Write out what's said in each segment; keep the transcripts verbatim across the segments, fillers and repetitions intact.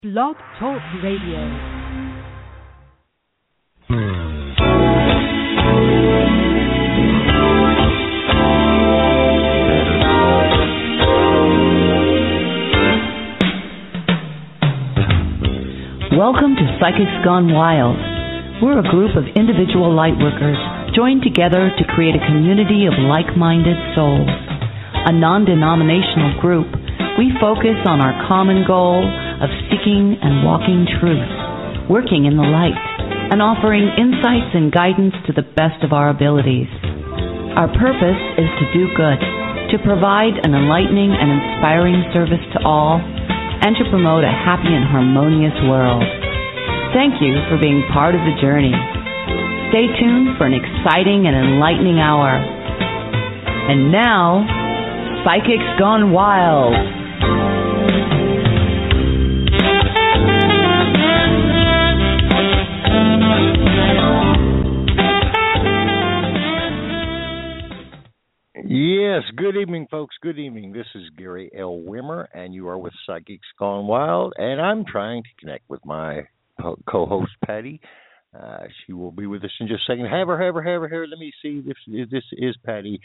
Blog Talk Radio. Welcome to Psychics Gone Wild. We're a group of individual lightworkers joined together to create a community of like-minded souls. A non-denominational group, we focus on our common goal of seeking and walking truth, working in the light, and offering insights and guidance to the best of our abilities. Our purpose is to do good, to provide an enlightening and inspiring service to all, and to promote a happy and harmonious world. Thank you for being part of the journey. Stay tuned for an exciting and enlightening hour. And now, Psychics Gone Wild. Yes, good evening, folks. Good evening. This is Gary L. Wimmer, and you are with Psychics Gone Wild, and I'm trying to connect with my co-host, Patty. Uh, she will be with us in just a second. Have her, have her, have her here. Let me see if this is Patty.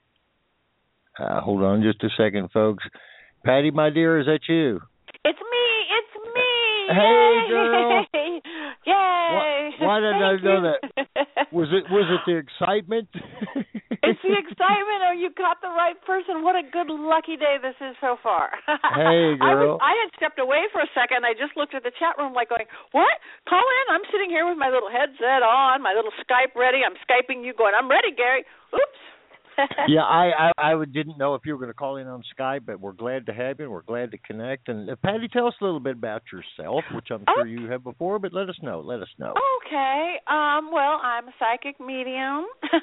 Uh, hold on just a second, folks. Patty, my dear, is that you? It's me. It's me. Hey, Yay. girl. Yay. Why, why did I know that? Was it was it the excitement? It's the excitement. Oh, you got the right person. What a good, lucky day this is so far. Hey, girl. I, was, I had stepped away for a second. I just looked at the chat room like going, what? Call in. I'm sitting here with my little headset on, my little Skype ready. I'm Skyping you going, I'm ready, Gary. Oops. yeah, I, I I didn't know if you were going to call in on Skype, but we're glad to have you. And we're glad to connect. And uh, Patty, tell us a little bit about yourself, which I'm sure oh. you have before, but let us know. Let us know. Okay. Um, well, I'm a psychic medium.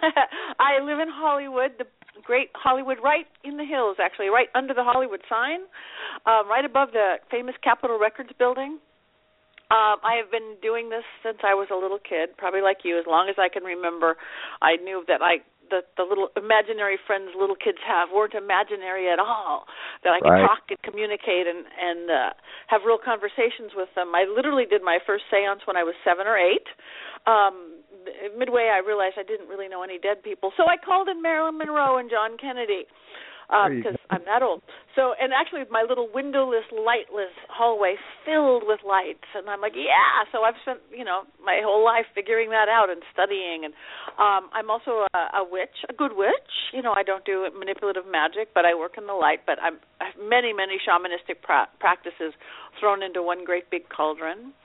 I live in Hollywood, the great Hollywood, right in the hills, actually, right under the Hollywood sign, um, right above the famous Capitol Records building. Um, I have been doing this since I was a little kid, probably like you, as long as I can remember. I knew that I the, the little imaginary friends little kids have weren't imaginary at all, that I could right. talk and communicate and, and uh, have real conversations with them. I literally did my first seance when I was seven or eight. Um, midway, I realized I didn't really know any dead people, so I called in Marilyn Monroe and John Kennedy. Because um, I'm that old. So, and actually my little windowless, lightless hallway filled with lights. And I'm like, yeah. So I've spent, you know, my whole life figuring that out and studying. And um, I'm also a, a witch, a good witch. You know, I don't do manipulative magic, but I work in the light. But I'm, I have many, many shamanistic pra- practices thrown into one great big cauldron.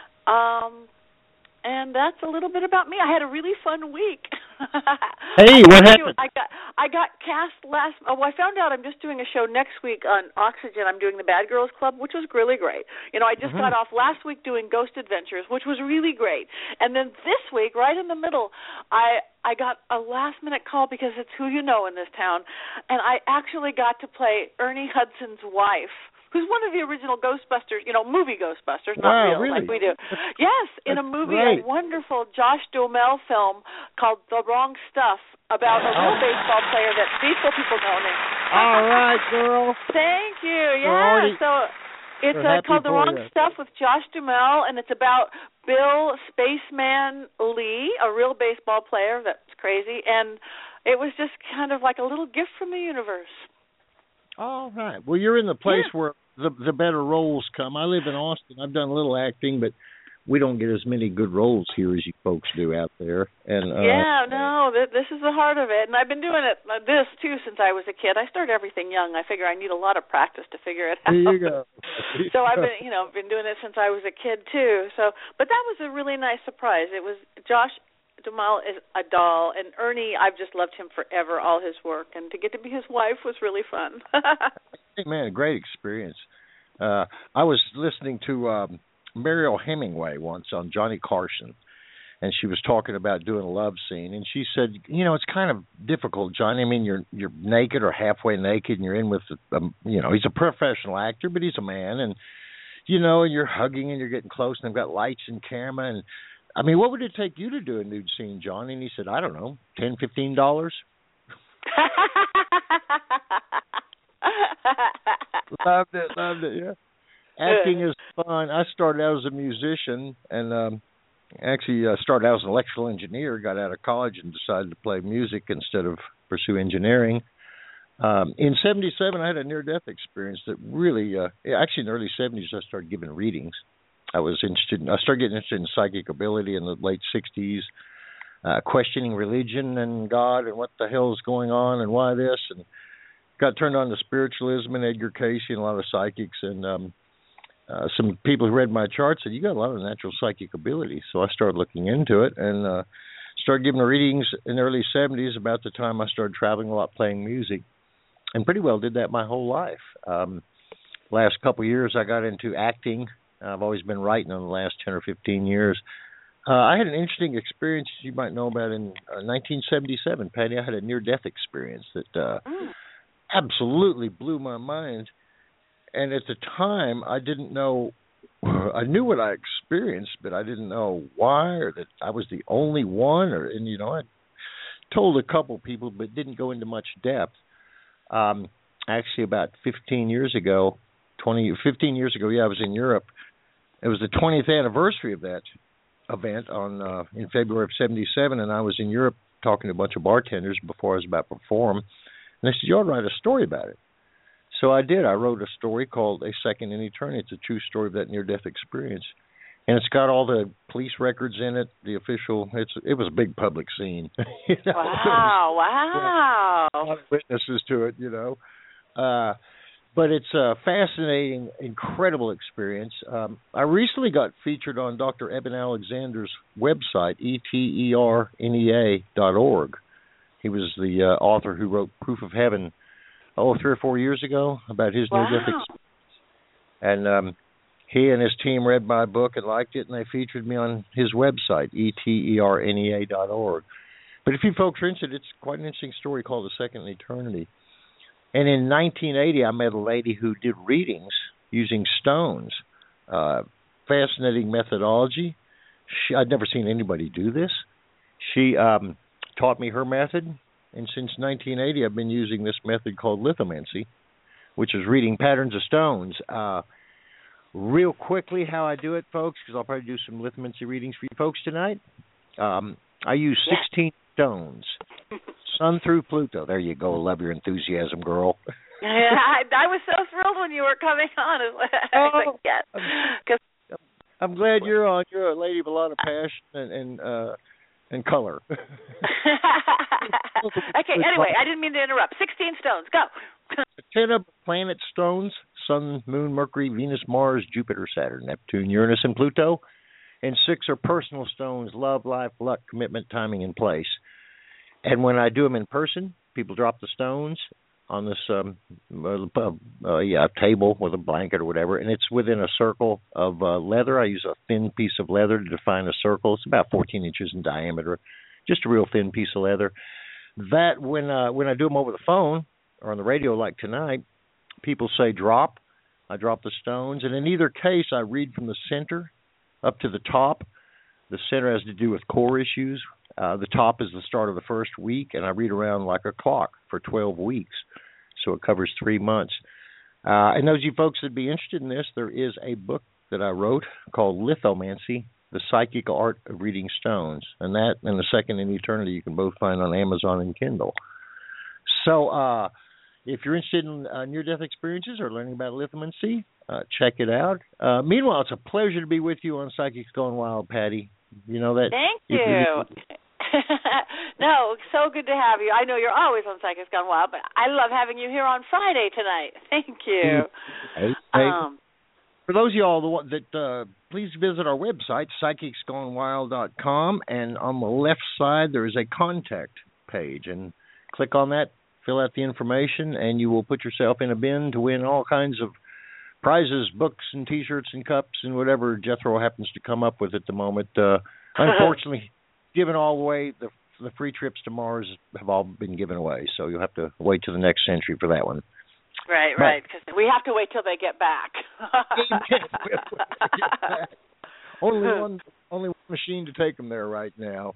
Um, and that's a little bit about me. I had a really fun week. Hey, what happened? I got I got cast last. Oh, I found out I'm just doing a show next week on Oxygen. I'm doing the Bad Girls Club, which was really great. You know, I just mm-hmm. got off last week doing Ghost Adventures, which was really great. And then this week, right in the middle, I I got a last minute call because it's who you know in this town, and I actually got to play Ernie Hudson's wife, who's one of the original Ghostbusters, you know, movie Ghostbusters, not wow, real, really? like we do. Yes, in a movie, great. a wonderful Josh Duhamel film called The Wrong Stuff about a real baseball player that baseball people know him. All right, girl. Thank you. Yeah, already, so it's uh, called The Wrong you. Stuff with Josh Duhamel, and it's about Bill Spaceman Lee, a real baseball player that's crazy, and it was just kind of like a little gift from the universe. All right. Well, you're in the place yeah. where the the better roles come. I live in Austin. I've done a little acting, but we don't get as many good roles here as you folks do out there. And uh, yeah, no, th- this is the heart of it. And I've been doing it uh, this too since I was a kid. I started everything young. I figure I need a lot of practice to figure it out. There you go. So I've been, you know, been doing it since I was a kid too. So, but that was a really nice surprise. It was Josh Duhamel is a doll, and Ernie, I've just loved him forever, all his work, and to get to be his wife was really fun. Hey, man, a great experience. Uh, I was listening to um, Mariel Hemingway once on Johnny Carson, and she was talking about doing a love scene, and she said, you know, it's kind of difficult, Johnny. I mean, you're you're naked or halfway naked, and you're in with, um, you know, he's a professional actor, but he's a man, and, you know, and you're hugging and you're getting close, and they've got lights and camera, and I mean, what would it take you to do a nude scene, John? And he said, I don't know, ten, fifteen dollars. Loved it, loved it, yeah. acting is fun. I started out as a musician, and um, actually uh, started out as an electrical engineer. Got out of college and decided to play music instead of pursue engineering. Um, in seventy-seven, I had a near-death experience that really, uh, actually in the early seventies, I started giving readings. I was interested. In, I started getting interested in psychic ability in the late sixties, uh, questioning religion and God and what the hell is going on and why this, and got turned on to spiritualism and Edgar Cayce and a lot of psychics, and um, uh, some people who read my chart said, you got a lot of natural psychic ability. So I started looking into it and uh, started giving readings in the early seventies, about the time I started traveling a lot playing music, and pretty well did that my whole life. Um, last couple of years I got into acting. I've always been writing in the last ten or fifteen years. Uh, I had an interesting experience you might know about in uh, nineteen seventy-seven, Patty. I had a near-death experience that uh, mm. absolutely blew my mind. And at the time, I didn't know, I knew what I experienced, but I didn't know why, or that I was the only one. Or, and, you know, I told a couple people, but didn't go into much depth. Um, actually, about fifteen years ago, twenty, fifteen years ago, yeah, I was in Europe. It was the twentieth anniversary of that event on uh, in February of seventy-seven, and I was in Europe talking to a bunch of bartenders before I was about to perform. And they said, you ought to write a story about it. So I did. I wrote a story called A Second in Eternity. It's a true story of that near-death experience. And it's got all the police records in it, the official. It's It was a big public scene. you know? Wow, wow. A lot of witnesses to it, you know. Uh, but it's a fascinating, incredible experience. Um, I recently got featured on Doctor Eben Alexander's website, E T E R N E A dot org. He was the uh, author who wrote Proof of Heaven, oh, three or four years ago, about his wow. near-death experience. And um, he and his team read my book and liked it, and they featured me on his website, E T E R N E A dot org. But if you folks are interested, it's quite an interesting story called A Second in Eternity. And in nineteen eighty, I met a lady who did readings using stones. Uh, fascinating methodology. She, I'd never seen anybody do this. She um, taught me her method, and since nineteen eighty, I've been using this method called lithomancy, which is reading patterns of stones. Uh, real quickly, how I do it, folks, because I'll probably do some lithomancy readings for you folks tonight. Um, I use sixteen yeah. stones. Sun through Pluto. There you go. Love your enthusiasm, girl. I, I was so thrilled when you were coming on. I was oh, like, yes. I'm, I'm glad you're on. You're a lady of a lot of passion and and, uh, and color. Okay, anyway, I didn't mean to interrupt. sixteen stones. Go. ten of planet stones: Sun, Moon, Mercury, Venus, Mars, Jupiter, Saturn, Neptune, Uranus, and Pluto. And six are personal stones: love, life, luck, commitment, timing, and place. And when I do them in person, people drop the stones on this um, uh, uh, yeah, table with a blanket or whatever, and it's within a circle of uh, leather. I use a thin piece of leather to define a circle. It's about fourteen inches in diameter, just a real thin piece of leather. That, when uh, when I do them over the phone or on the radio like tonight, people say drop. I drop the stones, and in either case, I read from the center up to the top. The center has to do with core issues. Uh, the top is the start of the first week, and I read around like a clock for twelve weeks, so it covers three months. Uh, and those of you folks that would be interested in this, there is a book that I wrote called Lithomancy, The Psychic Art of Reading Stones, and that and The Second in Eternity you can both find on Amazon and Kindle. So uh, if you're interested in uh, near-death experiences or learning about lithomancy, uh, check it out. Uh, meanwhile, it's a pleasure to be with you on Psychics Gone Wild, Patty. You know that. Thank you. No, so good to have you. I know you're always on Psychics Gone Wild, but I love having you here on Friday tonight. Thank you. Hey, hey. Um, For those of y'all the one that uh, please visit our website, psychics gone wild dot com, and on the left side there is a contact page, and click on that, fill out the information, and you will put yourself in a bin to win all kinds of prizes, books and T-shirts and cups and whatever Jethro happens to come up with at the moment. Uh, unfortunately, given all away, the the free trips to Mars have all been given away, so you'll have to wait till the next century for that one. Right, right, because we have to wait till they get back. only one, only one machine to take them there right now.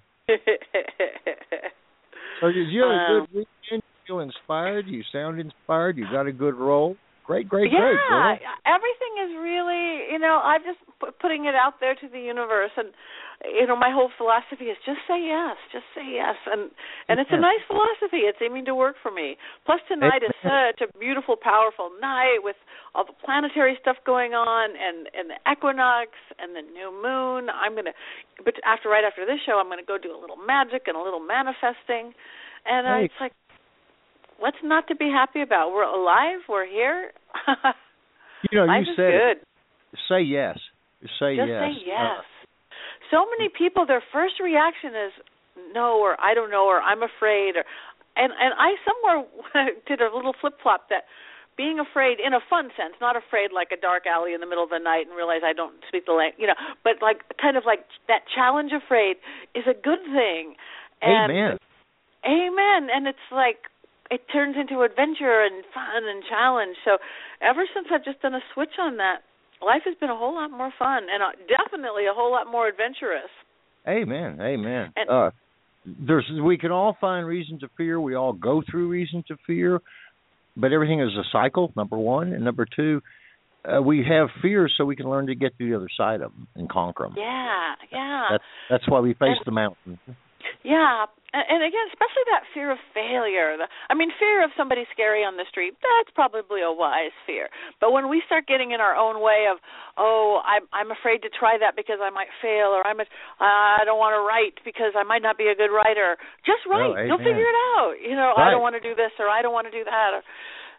So you have a good weekend. You feel inspired. You sound inspired. You got a good role. Great, great, yeah, great. Yeah, everything is really you know, I'm just p- putting it out there to the universe, and you know, my whole philosophy is just say yes, just say yes, and and it's a nice philosophy. It's aiming to work for me. Plus, tonight is such a beautiful, powerful night with all the planetary stuff going on, and and the equinox and the new moon. I'm gonna, but after right after this show, I'm gonna go do a little magic and a little manifesting, and uh, hey. it's like, what's not to be happy about? We're alive. We're here. You know, Life you is said good. It. Say yes. Say Just yes. say yes. Uh, so many people, their first reaction is no, or I don't know, or I'm afraid, or and and I somewhere did a little flip flop that being afraid in a fun sense, not afraid like a dark alley in the middle of the night and realize I don't speak the language, you know, but like kind of like that challenge afraid is a good thing. And amen. Amen. And it's like, it turns into adventure and fun and challenge. So ever since I've just done a switch on that, life has been a whole lot more fun and definitely a whole lot more adventurous. Amen. Amen. And, uh, there's we can all find reasons to fear. We all go through reasons to fear, but everything is a cycle. Number one, and number two, uh, we have fears so we can learn to get to the other side of them and conquer them. Yeah, yeah. That's that's why we face and, the mountain. Yeah, and again, especially that fear of failure. I mean, fear of somebody scary on the street, that's probably a wise fear. But when we start getting in our own way of, oh, I'm I'm afraid to try that because I might fail, or I'm a, I don't want to write because I might not be a good writer. Just write. Oh, You'll figure it out. You know, right. I don't want to do this, or I don't want to do that. Or,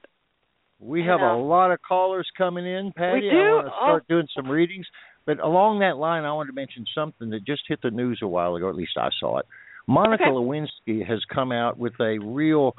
we have know. a lot of callers coming in, Patty. We do? I want to start oh. doing some readings. But along that line, I wanted to mention something that just hit the news a while ago, at least I saw it. Monica okay. Lewinsky has come out with a real,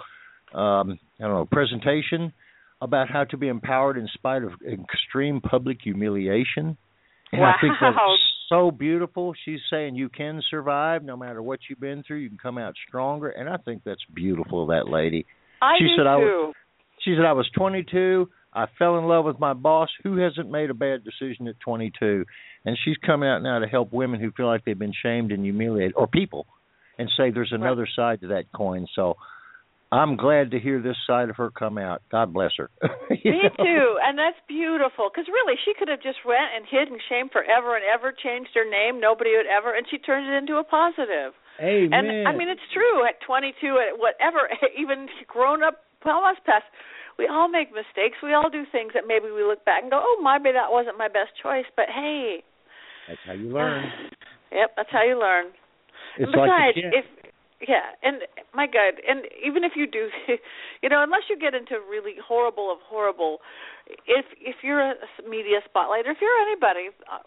um, I don't know, presentation about how to be empowered in spite of extreme public humiliation. And wow. I think that's so beautiful. She's saying you can survive no matter what you've been through. You can come out stronger. And I think that's beautiful of that lady. I she do said too. I was, she said I was twenty-two. I fell in love with my boss. Who hasn't made a bad decision at twenty-two? And she's coming out now to help women who feel like they've been shamed and humiliated, or people, and say there's another right. side to that coin. So I'm glad to hear this side of her come out. God bless her. Me know? too, and that's beautiful, because really she could have just went and hid in shame forever and ever, changed her name, nobody would ever, and she turned it into a positive. Amen. And, I mean, it's true, at twenty-two, at whatever, even grown up, almost past, we all make mistakes. We all do things that maybe we look back and go, oh, maybe that wasn't my best choice, but hey. That's how you learn. Yep, that's how you learn. It's Besides, like if yeah, and my God, and even if you do, you know, unless you get into really horrible of horrible, if if you're a media spotlight, or if you're anybody,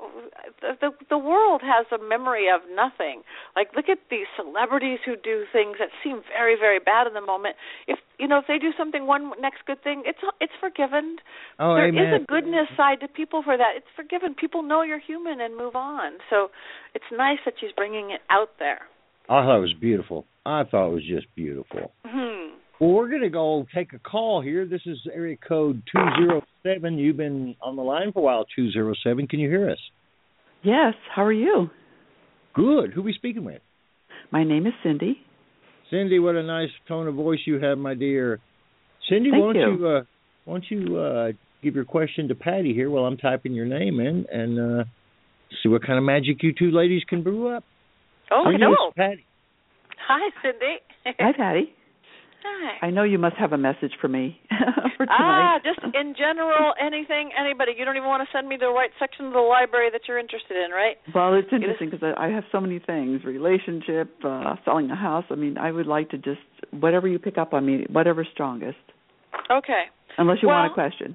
the, the the world has a memory of nothing. Like, look at these celebrities who do things that seem very, very bad in the moment. If you know, if they do something, one next good thing, it's it's forgiven. Oh, there amen. is a goodness side to people for that. It's forgiven. People know you're human and move on. So it's nice that she's bringing it out there. I thought it was beautiful. I thought it was just beautiful. Hmm. Well, we're going to go take a call here. This is area code two zero seven. You've been on the line for a while, two zero seven. Can you hear us? Yes. How are you? Good. Who are we speaking with? My name is Cindy. Cindy, what a nice tone of voice you have, my dear. Cindy, Thank why don't you, you, uh, why don't you uh, give your question to Patty here while I'm typing your name in, and uh, see what kind of magic you two ladies can brew up. Oh, Cindy, hello. it's Patty. Hi, Cindy. Hi, Patty. Hi. I know you must have a message for me for Ah, tonight. just in general, anything, anybody. You don't even want to send me the right section of the library that you're interested in, right? Well, it's interesting because I have so many things, relationship, uh, selling a house. I mean, I would like to just, whatever you pick up on me, whatever's strongest. Okay. Unless you well, want a question.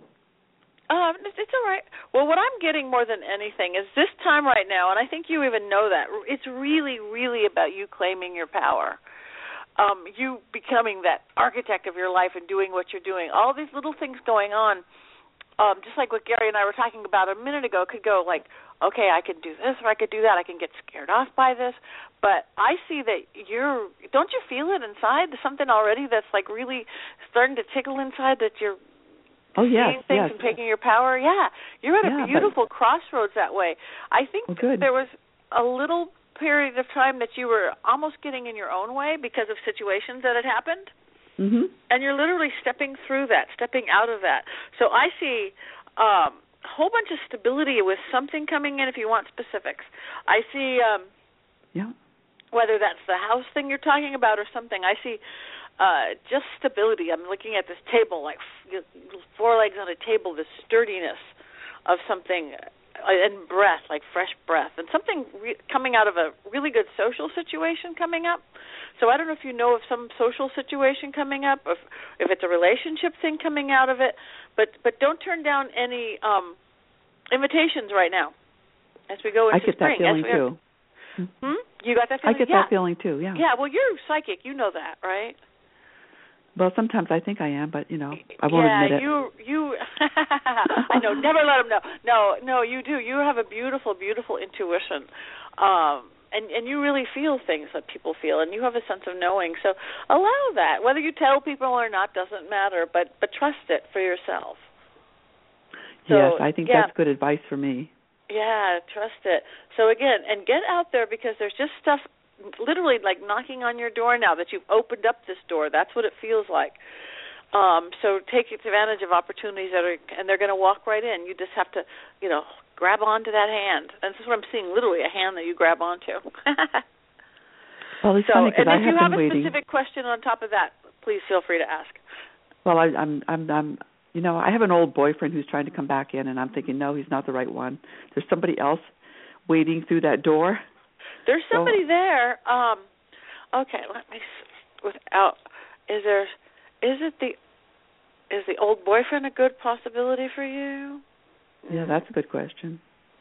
Um, it's all right. Well, what I'm getting more than anything is this time right now, and I think you even know that, it's really, really about you claiming your power. Um, you becoming that architect of your life and doing what you're doing. All these little things going on, um, just like what Gary and I were talking about a minute ago, could go like, okay, I can do this or I could do that. I can get scared off by this. But I see that you're, don't you feel it inside? There's something already that's like really starting to tickle inside that you're, Oh, yes, seeing things yes. and taking your power. Yeah, you're at yeah, a beautiful but... crossroads that way. I think well, there was a little period of time that you were almost getting in your own way because of situations that had happened. Mm-hmm. And you're literally stepping through that, stepping out of that. So I see um, whole bunch of stability with something coming in if you want specifics. I see um, yeah. whether that's the house thing you're talking about or something. I see uh, just stability. I'm looking at this table, like four legs on a table, the sturdiness of something, uh, and breath, like fresh breath, and something re- coming out of a really good social situation coming up. So I don't know if you know of some social situation coming up, if if it's a relationship thing coming out of it, but but don't turn down any um, invitations right now as we go into I get spring. that feeling we, too. Hmm? You got that feeling? I get yeah. that feeling too. Yeah. Yeah. Well, you're psychic. You know that, right? Well, sometimes I think I am, but you know, I won't yeah, admit it. you you. I know. Never let them know. No, no, you do. You have a beautiful, beautiful intuition. Um, And, and you really feel things that people feel, and you have a sense of knowing. So allow that. Whether you tell people or not doesn't matter, but, but trust it for yourself. So, yes, I think yeah, that's good advice for me. Yeah, trust it. So again, and get out there because there's just stuff literally like knocking on your door now that you've opened up this door. That's what it feels like. Um, so take advantage of opportunities that are, and they're going to walk right in. You just have to, you know, grab onto that hand. And this is what I'm seeing, literally a hand that you grab onto. Well, it's so, funny because I have And if you have been a waiting. specific question on top of that, please feel free to ask. Well, I, I'm, I'm, I'm, you know, I have an old boyfriend who's trying to come back in, and I'm thinking, no, he's not the right one. There's somebody else waiting through that door. There's somebody so, there. Um, okay, let me. Without, is there? Is it the? Is the old boyfriend a good possibility for you? Yeah, that's a good question.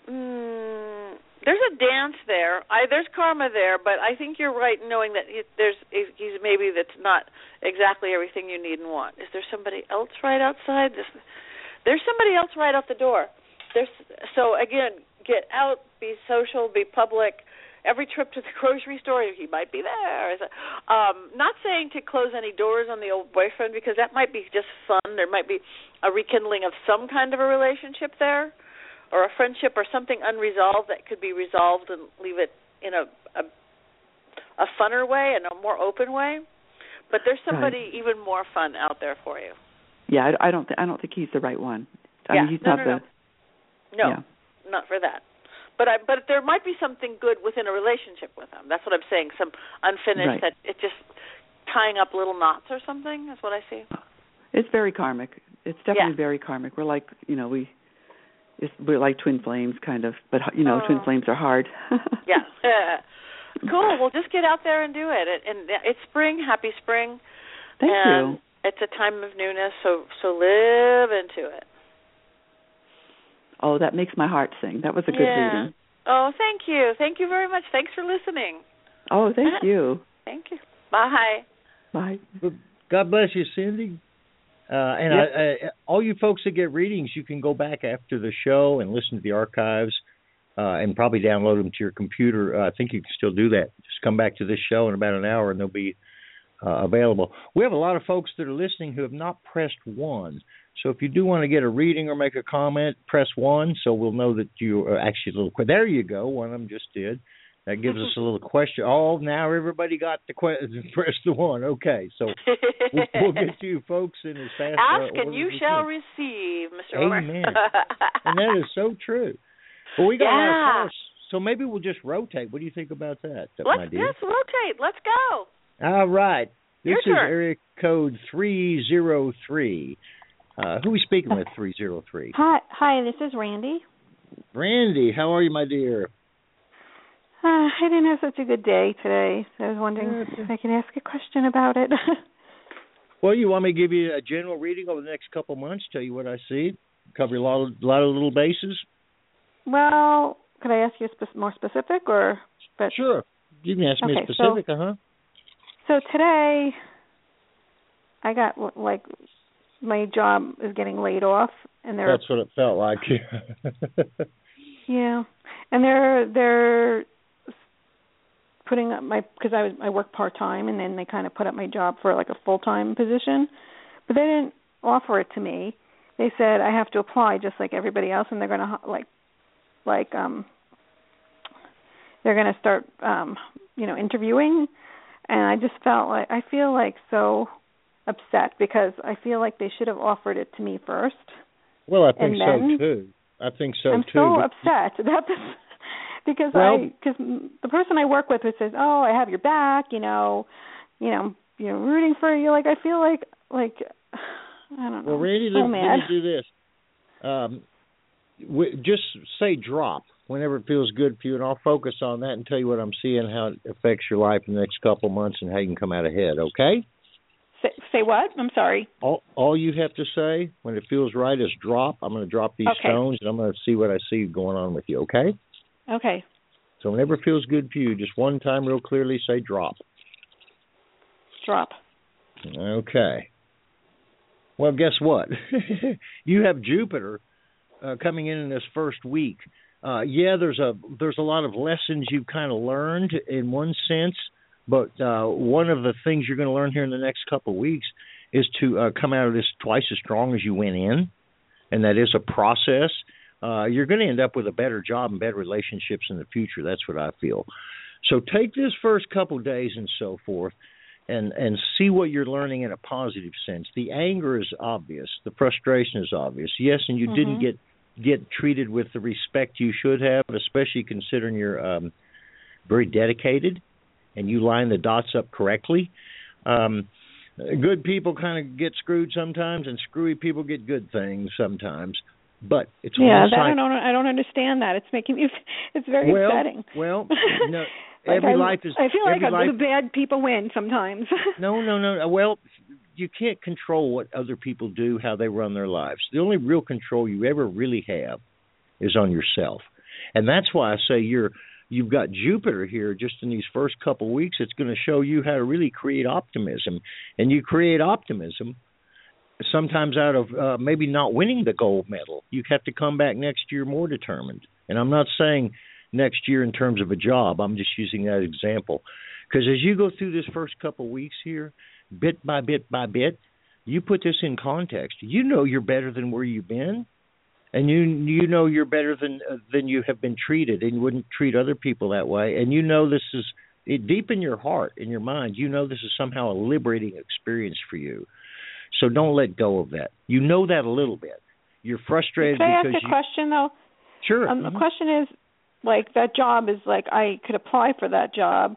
Mm, there's a dance there. I, there's karma there, but I think you're right in knowing that he, there's he's maybe that's not exactly everything you need and want. Is there somebody else right outside? This, there's somebody else right out the door. There's so again, get out, be social, be public. Every trip to the grocery store, he might be there. Um, not saying to close any doors on the old boyfriend because that might be just fun. There might be a rekindling of some kind of a relationship there or a friendship or something unresolved that could be resolved and leave it in a a, a funner way and a more open way. But there's somebody right. even more fun out there for you. Yeah, I, I don't. Th- I don't think he's the right one. I yeah, mean, he's no, not no, the. No, no yeah. not for that. But I, but there might be something good within a relationship with him. That's what I'm saying. Some unfinished right. that it just tying up little knots or something. That's what I see. It's very karmic. It's definitely yeah. very karmic. We're like, you know, we it's, we're like twin flames, kind of. But you know, oh. twin flames are hard. yeah. Cool. Well, just get out there and do it. And it's spring. Happy spring. Thank and you. It's a time of newness. So so live into it. Oh, that makes my heart sing. That was a good yeah. reading. Oh, thank you. Thank you very much. Thanks for listening. Oh, thank you. Thank you. Bye. Bye. God bless you, Cindy. Uh, and yep. I, I, all you folks that get readings, you can go back after the show and listen to the archives uh, and probably download them to your computer. Uh, I think you can still do that. Just come back to this show in about an hour and they'll be uh, available. We have a lot of folks that are listening who have not pressed one. So if you do want to get a reading or make a comment, press one so we'll know that you are actually a little quick. There you go. One of them just did. That gives us a little question. Oh, now everybody got the question. Press the one. Okay, so we'll, we'll get to you folks in as fast. Ask uh, and you shall can. receive, Mister Amen. And that is so true. Well, we got yeah. a lot of calls, so maybe we'll just rotate. What do you think about that, Let's, my dear? Let's rotate. Let's go. All right. This Your is turn. area code three zero three. Uh, who are we speaking with, three zero three? Hi, hi. This is Randy. Randy, how are you, my dear? Uh, I didn't have such a good day today, so I was wondering if I could ask a question about it. Well, you want me to give you a general reading over the next couple of months, tell you what I see, cover a lot of, a lot of little bases? Well, could I ask you spe- more specific? or? But Sure. You can ask me okay, specific, so, uh-huh. So today, I got, like, my job is getting laid off, and they're... That's what it felt like. Yeah. And they're, they're... putting up my, because I was I work part time, and then they kind of put up my job for like a full time position, but they didn't offer it to me. They said I have to apply just like everybody else, and they're gonna like, like um, they're gonna start um, you know, interviewing, and I just felt like I feel like so upset because I feel like they should have offered it to me first. Well, I think then, so too. I think so I'm too. so upset about this because well, I because the person I work with who says, "Oh, I have your back," you know, you know, you know, rooting for you. Like I feel like like I don't know. Well, Randy, so let, mad. let me do this. Um, w- just say drop whenever it feels good for you, and I'll focus on that and tell you what I'm seeing, how it affects your life in the next couple of months, and how you can come out ahead. Okay? Say, say what? I'm sorry. All, all you have to say when it feels right is drop. I'm going to drop these okay. stones, and I'm going to see what I see going on with you. Okay? Okay. So whenever it feels good for you, just one time, real clearly, say drop. Drop. Okay. Well, guess what? You have Jupiter uh, coming in in this first week. Uh, yeah, there's a there's a lot of lessons you've kind of learned in one sense, but uh, one of the things you're going to learn here in the next couple of weeks is to uh, come out of this twice as strong as you went in, and that is a process. Uh, you're going to end up with a better job and better relationships in the future. That's what I feel. So take this first couple of days and so forth, and and see what you're learning in a positive sense. The anger is obvious. The frustration is obvious. Yes, and you mm-hmm. didn't get get treated with the respect you should have, especially considering you're um, very dedicated and you line the dots up correctly. Um, good people kind of get screwed sometimes, and screwy people get good things sometimes. But it's yeah, almost that like, I don't I don't understand that. It's making me it's very well, upsetting. Well, no. Like every I, life is. I feel like life, the bad people win sometimes. no, no, no. Well, you can't control what other people do, how they run their lives. The only real control you ever really have is on yourself, and that's why I say you're you've got Jupiter here just in these first couple of weeks. It's going to show you how to really create optimism, and you create optimism sometimes out of uh, maybe not winning the gold medal. You have to come back next year more determined, and I'm not saying next year in terms of a job. I'm just using that example. Because as you go through this first couple of weeks here, bit by bit by bit, you put this in context. You know you're better than where you've been, and you you know you're better than uh, than you have been treated, and you wouldn't treat other people that way. And you know this is, it, deep in your heart, in your mind, you know this is somehow a liberating experience for you. So don't let go of that. You know that a little bit. You're frustrated Can I because ask a you, question, though? Sure. Um, mm-hmm. The question is, like, that job is like, I could apply for that job,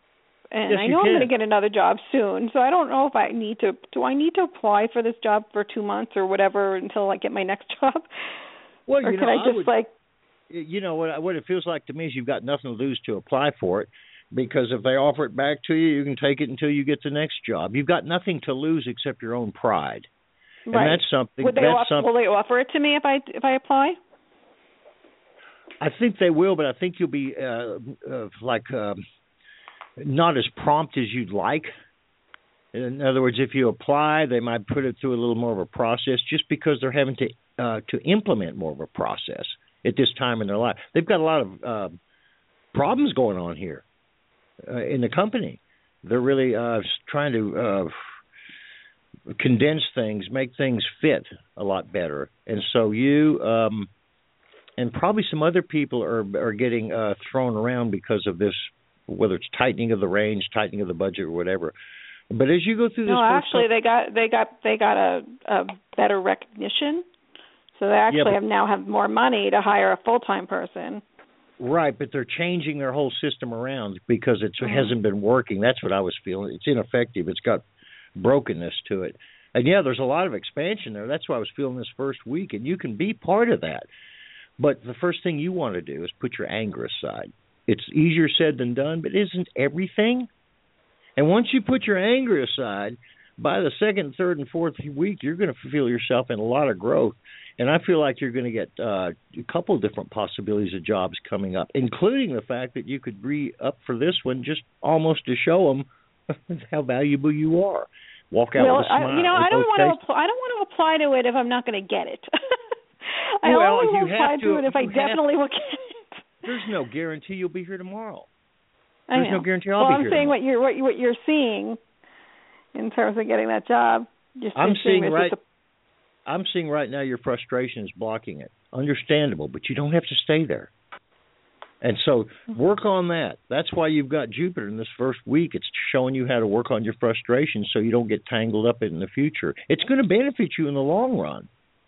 and yes, I know I'm can. going to get another job soon, so I don't know if I need to, do I need to apply for this job for two months or whatever until I get my next job? Well, or you can know, I just, I would, like... You know, what, what it feels like to me is you've got nothing to lose to apply for it, because if they offer it back to you, you can take it until you get the next job. You've got nothing to lose except your own pride. And right. that's something. Would they that's off- something, will they offer it to me if I if I apply? I think they will, but I think you'll be uh, uh, like um, not as prompt as you'd like. In other words, if you apply, they might put it through a little more of a process, just because they're having to uh, to implement more of a process at this time in their life. They've got a lot of uh, problems going on here uh, in the company. They're really uh, trying to uh, condense things, make things fit a lot better. And so you um, and probably some other people are are getting uh, thrown around because of this, whether it's tightening of the range, tightening of the budget, or whatever. But as you go through this, no, first actually, couple, they got they got they got a, a better recognition, so they actually yeah, but, have now have more money to hire a full time person. Right, but they're changing their whole system around because it mm-hmm. hasn't been working. That's what I was feeling. It's ineffective. It's got brokenness to it. And, yeah, there's a lot of expansion there. That's why I was feeling this first week, and you can be part of that. But the first thing you want to do is put your anger aside. It's easier said than done, but isn't everything? And once you put your anger aside, by the second, third, and fourth week, you're going to feel yourself in a lot of growth. And I feel like you're going to get uh, a couple of different possibilities of jobs coming up, including the fact that you could re-up for this one just almost to show them how valuable you are. Walk out well, with a smile. I, you know, I don't want to. I don't want to apply to it if I'm not going to get it. I well, only will you apply have to, to it if I have, definitely will get it. There's no guarantee you'll be here tomorrow. I There's know. no guarantee I'll well, be I'm here saying tomorrow. what you're what, you, what you're seeing in terms of getting that job. Just I'm seeing it's right. Just a, I'm seeing right now your frustration is blocking it. Understandable, but you don't have to stay there. And so work on that. That's why you've got Jupiter in this first week. It's showing you how to work on your frustration so you don't get tangled up in the future. It's going to benefit you in the long run.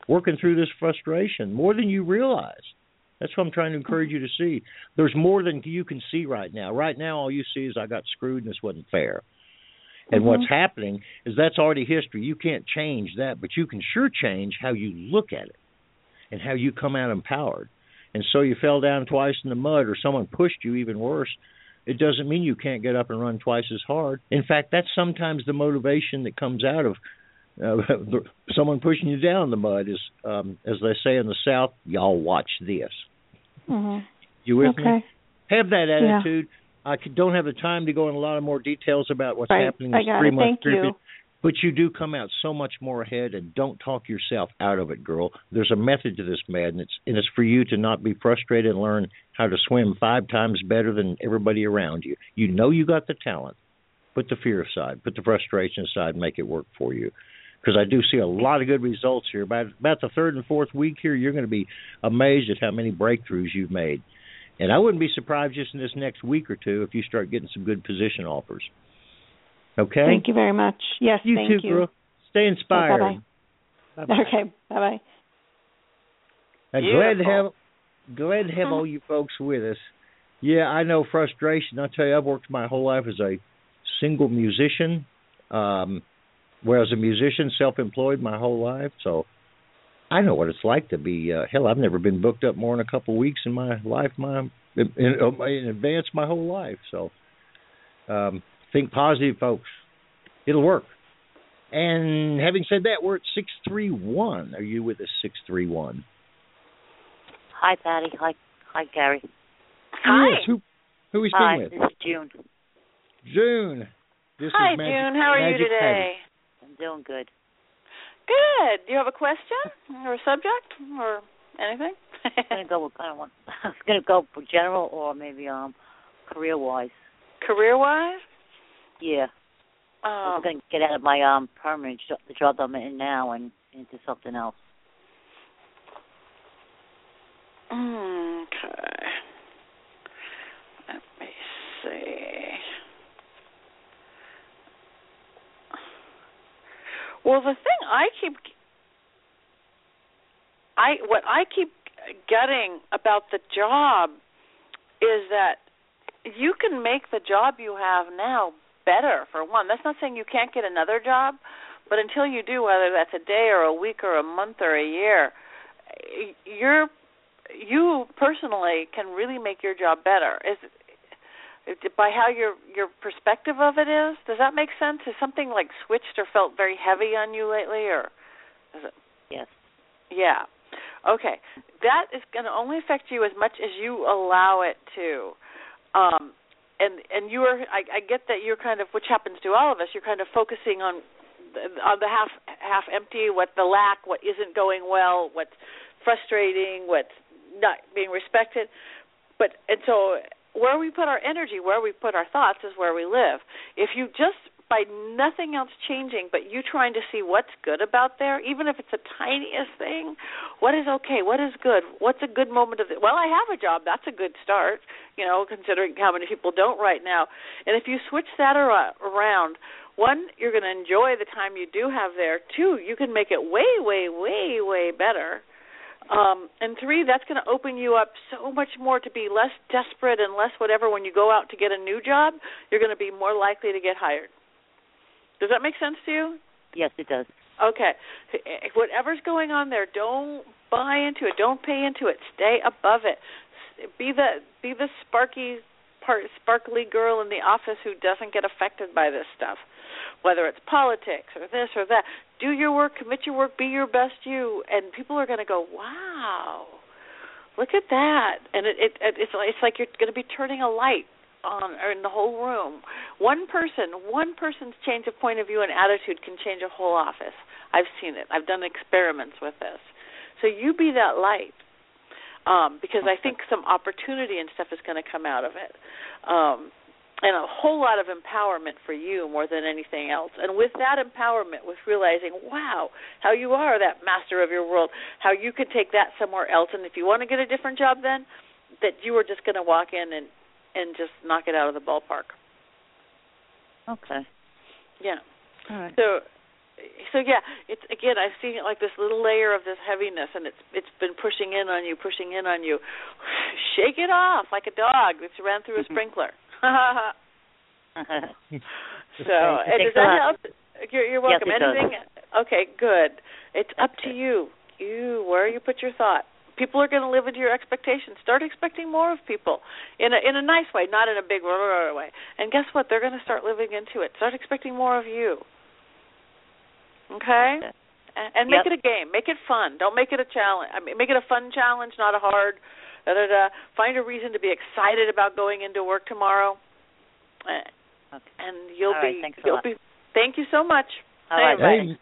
working through this frustration, more than you realize. That's what I'm trying to encourage you to see. There's more than you can see right now. Right now, all you see is I got screwed and this wasn't fair. And mm-hmm. what's happening is that's already history. You can't change that, but you can sure change how you look at it and how you come out empowered. And so you fell down twice in the mud or someone pushed you, even worse. It doesn't mean you can't get up and run twice as hard. In fact, that's sometimes the motivation that comes out of uh, someone pushing you down in the mud is, um, as they say in the South, y'all watch this. Mm-hmm. You with okay. me? Have that attitude. Yeah. I don't have the time to go in a lot of more details about what's right. happening in this I got three it. month Thank period. You. But you do come out so much more ahead, and don't talk yourself out of it, girl. There's a method to this madness, and it's for you to not be frustrated and learn how to swim five times better than everybody around you. You know you got the talent. Put the fear aside. Put the frustration aside. Make it work for you. Because I do see a lot of good results here. About, about the third and fourth week here, you're going to be amazed at how many breakthroughs you've made. And I wouldn't be surprised just in this next week or two if you start getting some good position offers. Okay? Thank you very much. Yes, you thank too, you. Girl. Stay inspired. Bye-bye. Bye-bye. Okay, bye-bye. I'm glad to have, glad to have all you folks with us. Yeah, I know frustration. I'll tell you, I've worked my whole life as a single musician, um, where I was a musician, self-employed my whole life, so I know what it's like to be, uh, hell, I've never been booked up more than a couple of weeks in my life, my in, in advance my whole life, so um, think positive, folks. It'll work. And having said that, we're at six three one. Are you with us, six three one? Hi, Patty. Hi, hi, Gary. Hi. Yes. Who, who are we speaking Hi, with? this is June. June. This Hi, is Magic, June. How are Magic you today? I'm doing good. Good. Do you have a question or a subject or anything? I'm gonna go with I don't want. I was gonna go for general or maybe um career wise. Career wise? Yeah. Um, I was gonna get out of my um permanent job, the job I'm in now, and into something else. Okay. Let me see. Well, the thing I keep, I what I keep getting about the job is that you can make the job you have now better, for one. That's not saying you can't get another job, but until you do, whether that's a day or a week or a month or a year, you're, you personally can really make your job better. Is by how your your perspective of it is. Does that make sense? Has something like switched or felt very heavy on you lately, or is it? Yes. Yeah. Okay. That is going to only affect you as much as you allow it to. Um, and and you are. I, I get that you're kind of, which happens to all of us. You're kind of focusing on the, on the half half empty, what the lack, what isn't going well, what's frustrating, what's not being respected. But and so. Where we put our energy, where we put our thoughts is where we live. If you just, by nothing else changing, but you trying to see what's good about there, even if it's the tiniest thing, what is okay, what is good, what's a good moment of it? Well, I have a job, that's a good start, you know, considering how many people don't right now. And if you switch that around, one, you're going to enjoy the time you do have there. Two, you can make it way, way, way, way better. Um, and three, that's going to open you up so much more to be less desperate and less whatever. When you go out to get a new job, you're going to be more likely to get hired. Does that make sense to you? Yes, it does. Okay. Whatever's going on there, don't buy into it. Don't pay into it. Stay above it. Be the be the sparky, part, sparkly girl in the office who doesn't get affected by this stuff, whether it's politics or this or that. Do your work, commit your work, be your best you, and people are going to go, wow, look at that. And it, it, it's, it's like you're going to be turning a light on in the whole room. One person, one person's change of point of view and attitude can change a whole office. I've seen it. I've done experiments with this. So you be that light, um, because I think some opportunity and stuff is going to come out of it. Um And a whole lot of empowerment for you more than anything else. And with that empowerment, with realizing, wow, how you are that master of your world, how you could take that somewhere else. And if you want to get a different job then, that you are just going to walk in and, and just knock it out of the ballpark. Okay. Yeah. All right. So so yeah, it's again, I'm seeing it like this little layer of this heaviness, and it's it's been pushing in on you, pushing in on you. Shake it off like a dog that's ran through a sprinkler. So, and does that help? You're, you're welcome. Yes, Anything? Does. Okay, good. It's up to you. You, where you put your thought. People are going to live into your expectations. Start expecting more of people in a in a nice way, not in a big way. And guess what? They're going to start living into it. Start expecting more of you. Okay? And make yep. it a game. Make it fun. Don't make it a challenge. I mean, make it a fun challenge, not a hard. Da, da, da. Find a reason to be excited about going into work tomorrow. Okay. And you'll All be, right, you'll be. Thank you so much. All right, hey,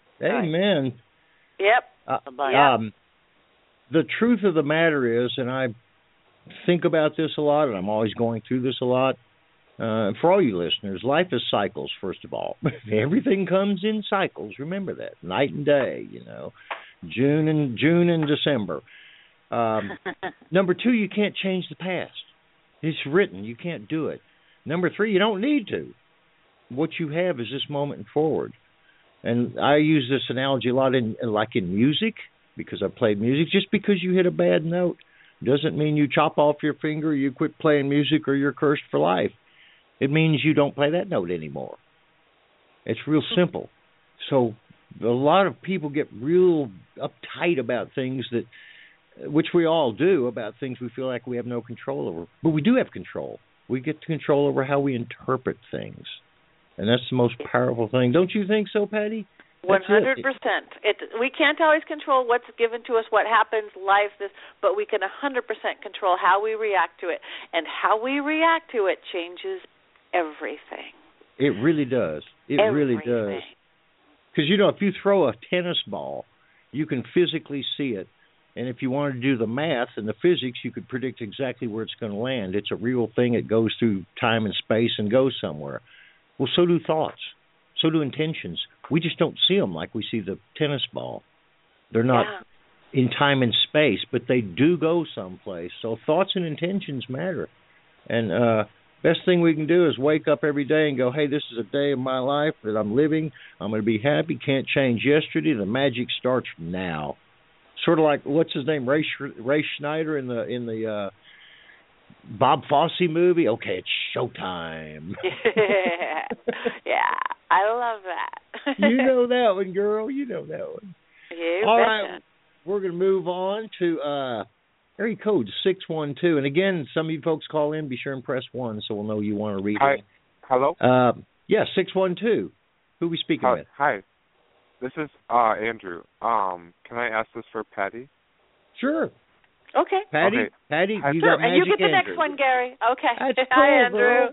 amen. Yep. Uh, Bye. um, the truth of the matter is, and I think about this a lot, and I'm always going through this a lot. Uh, for all you listeners, life is cycles. First of all, everything comes in cycles. Remember that, night and day. You know, June and June and December. Um, number two, you can't change the past. It's written. You can't do it. Number three, you don't need to. What you have is this moment and forward. And I use this analogy a lot in, like in music, because I played music. Just because you hit a bad note doesn't mean you chop off your finger, you quit playing music, or you're cursed for life. It means you don't play that note anymore. It's real simple. So a lot of people get real uptight about things that, which we all do, about things we feel like we have no control over. But we do have control. We get to control over how we interpret things. And that's the most powerful thing. Don't you think so, Patty? One hundred percent. It. We can't always control what's given to us, what happens, life, this, but we can one hundred percent control how we react to it. And how we react to it changes everything. It really does. It everything. really does. Because, you know, if you throw a tennis ball, you can physically see it. And if you wanted to do the math and the physics, you could predict exactly where it's going to land. It's a real thing. It goes through time and space and goes somewhere. Well, so do thoughts. So do intentions. We just don't see them like we see the tennis ball. They're not yeah. in time and space, but they do go someplace. So thoughts and intentions matter. And uh, best thing we can do is wake up every day and go, hey, this is a day of my life that I'm living. I'm going to be happy. Can't change yesterday. The magic starts now. Sort of like, what's his name, Ray, Sh- Ray Schneider in the in the uh, Bob Fosse movie? Okay, it's showtime. yeah. yeah, I love that. You know that one, girl. You know that one. You All betcha. right, we're going to move on to uh, area code six one two. And again, some of you folks call in, be sure and press one so we'll know you want to read Hi. it. Hello? Uh, yeah, six one two. Who are we speaking Hi. with? Hi. This is uh, Andrew. Um, can I ask this for Patty? Sure. Okay. Patty, okay. Patty, Hi, you sure. got And you Magic get the Andrew. next one, Gary. Okay. That's Hi, cool, Andrew. girl.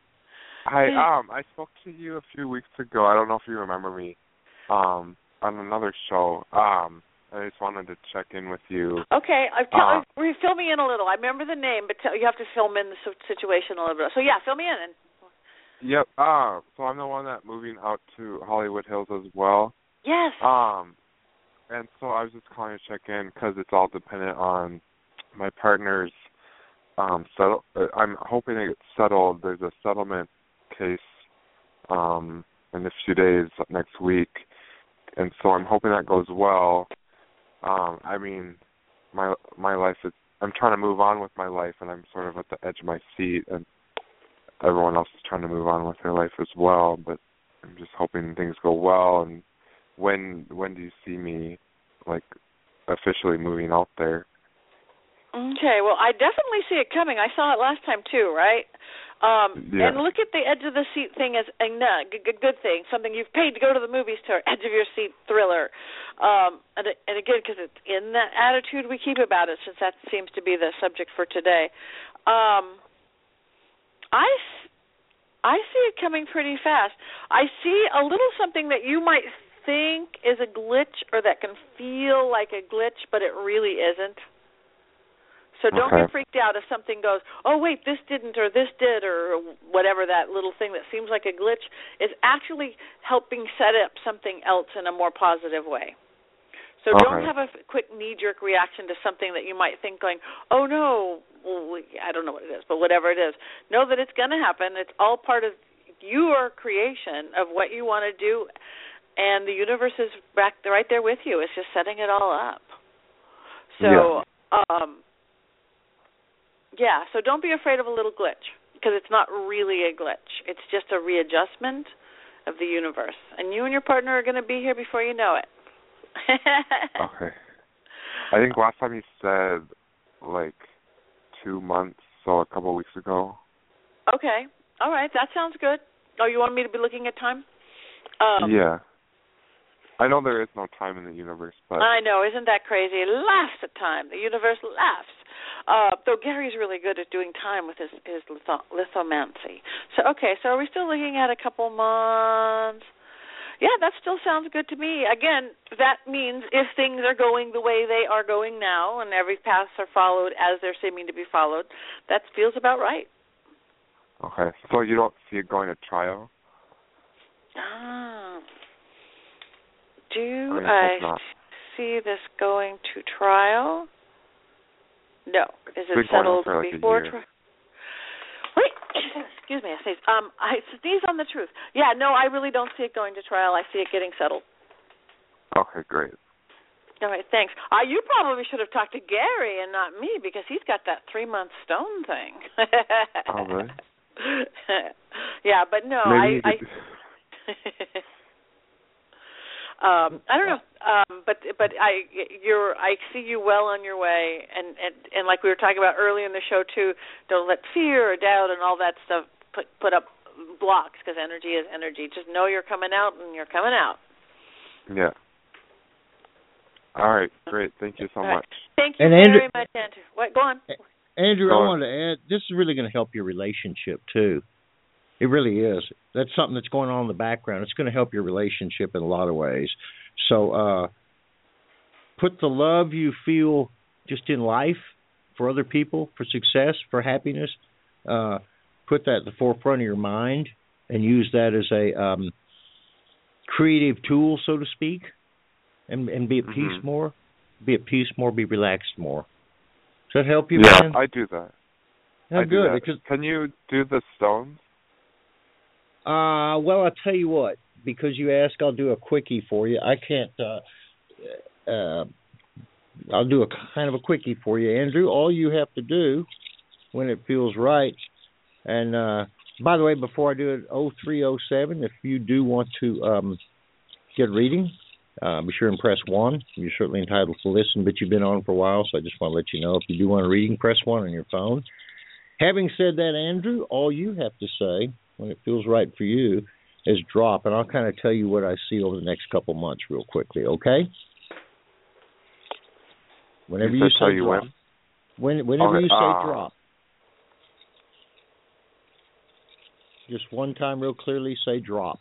Hi. Um, I spoke to you a few weeks ago. I don't know if you remember me. Um, on another show. Um, I just wanted to check in with you. Okay. Uh, tell, uh, fill me in a little. I remember the name, but tell, you have to fill me in the situation a little bit. So yeah, fill me in. And... Yep. Uh, so I'm the one that's moving out to Hollywood Hills as well. Yes. Um, and so I was just calling to check in because it's all dependent on my partner's um settle. I'm hoping to get settled. There's a settlement case um in a few days next week, and so I'm hoping that goes well. Um, I mean, my my life is. I'm trying to move on with my life, and I'm sort of at the edge of my seat, and everyone else is trying to move on with their life as well. But I'm just hoping things go well. And when when do you see me, like, officially moving out there? Okay, well, I definitely see it coming. I saw it last time too, right? Um, yeah. And look at the edge of the seat thing as a no, g- g- good thing, something you've paid to go to the movies to, edge of your seat thriller. Um, and, and again, because it's in that attitude we keep about it, since that seems to be the subject for today. Um, I, I see it coming pretty fast. I see a little something that you might think is a glitch or that can feel like a glitch, but it really isn't. So don't okay. get freaked out if something goes, oh, wait, this didn't or this did or whatever, that little thing that seems like a glitch is actually helping set up something else in a more positive way. So okay. don't have a quick knee-jerk reaction to something that you might think going, oh, no, well, I don't know what it is, but whatever it is. Know that it's going to happen. It's all part of your creation of what you want to do. and the universe is back right there with you. It's just setting it all up. So, yeah. um, yeah. So don't be afraid of a little glitch, because it's not really a glitch. It's just a readjustment of the universe, and you and your partner are going to be here before you know it. Okay. I think last time you said like two months, so a couple of weeks ago. Okay. All right. That sounds good. Oh, you want me to be looking at time? Um, yeah. I know there is no time in the universe, but I know. Isn't that crazy? It laughs at time. The universe laughs. Uh, though Gary's really good at doing time with his, his litho- lithomancy. So, okay, so are we still looking at a couple months? Yeah, that still sounds good to me. Again, that means if things are going the way they are going now and every paths are followed as they're seeming to be followed, that feels about right. Okay, so you don't see it going to trial? Ah. Do I, mean, I see this going to trial? No. Is it it's settled for like before trial? Wait, excuse me, I sneeze. Um, I sneeze on the truth. Yeah, no, I really don't see it going to trial. I see it getting settled. Okay, great. All right, thanks. Uh, you probably should have talked to Gary and not me, because he's got that three-month stone thing. Oh, really? Yeah, but no, Maybe I... I Um, I don't know, um, but but I you're I see you well on your way, and, and, and like we were talking about early in the show too, don't let fear or doubt and all that stuff put put up blocks, because energy is energy. Just know you're coming out, and you're coming out. Yeah. All right, great. Thank you so all much. Right. Thank you and very Andrew, much, Andrew. What? Go on. Andrew, go I on. wanted to add, this is really going to help your relationship too. It really is. That's something that's going on in the background. It's going to help your relationship in a lot of ways. So uh, put the love you feel just in life for other people, for success, for happiness, uh, put that at the forefront of your mind and use that as a um, creative tool, so to speak, and, and be at mm-hmm. peace more. Be at peace more, be relaxed more. Does that help you, yeah, man? I do that. Oh, I good. do that. Because, Can you do the stones? Uh, well, I'll tell you what, because you asked, I'll do a quickie for you. I can't, uh, uh, I'll do a kind of a quickie for you, Andrew. All you have to do when it feels right, and uh, by the way, before I do it, oh three oh seven, if you do want to um, get a reading, uh, be sure and press one. You're certainly entitled to listen, but you've been on for a while, so I just want to let you know, if you do want a reading, press one on your phone. Having said that, Andrew, all you have to say when it feels right for you is drop, and I'll kind of tell you what I see over the next couple months real quickly, okay? Whenever you, you say you drop. When, whenever okay. you say uh, drop. Just one time real clearly say drop.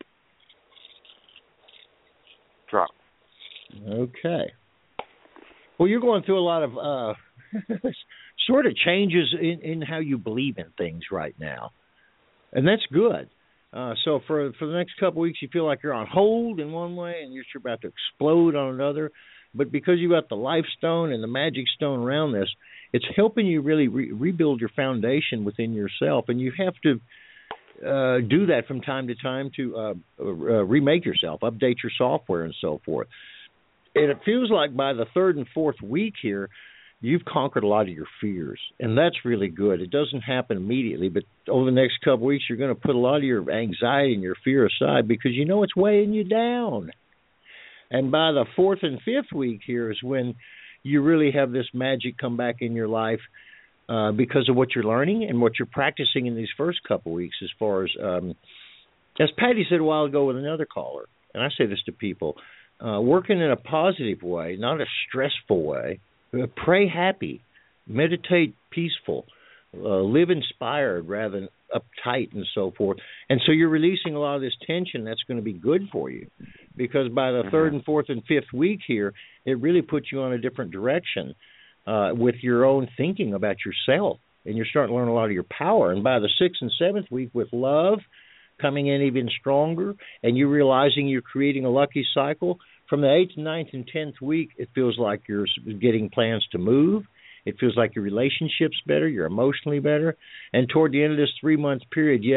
Drop. Okay. Well, you're going through a lot of uh, sort of changes in, in how you believe in things right now. And that's good. Uh, so for for the next couple of weeks, you feel like you're on hold in one way and you're about to explode on another. But because you got the life stone and the magic stone around this, it's helping you really re- rebuild your foundation within yourself. And you have to uh, do that from time to time to uh, uh, remake yourself, update your software and so forth. And it feels like by the third and fourth week here, you've conquered a lot of your fears, and that's really good. It doesn't happen immediately, but over the next couple of weeks, you're going to put a lot of your anxiety and your fear aside because you know it's weighing you down. And by the fourth and fifth week here is when you really have this magic come back in your life uh, because of what you're learning and what you're practicing in these first couple of weeks as far as, um, as Patty said a while ago with another caller, and I say this to people, uh, working in a positive way, not a stressful way. Pray happy, meditate peaceful, uh, live inspired rather than uptight and so forth. And so you're releasing a lot of this tension that's going to be good for you because by the mm-hmm. third and fourth and fifth week here, it really puts you on a different direction uh, with your own thinking about yourself. And you're starting to learn a lot of your power. And by the sixth and seventh week with love coming in even stronger and you realizing you're creating a lucky cycle, from the eighth, ninth, and tenth week, it feels like you're getting plans to move. It feels like your relationship's better, you're emotionally better. And toward the end of this three-month period, yeah,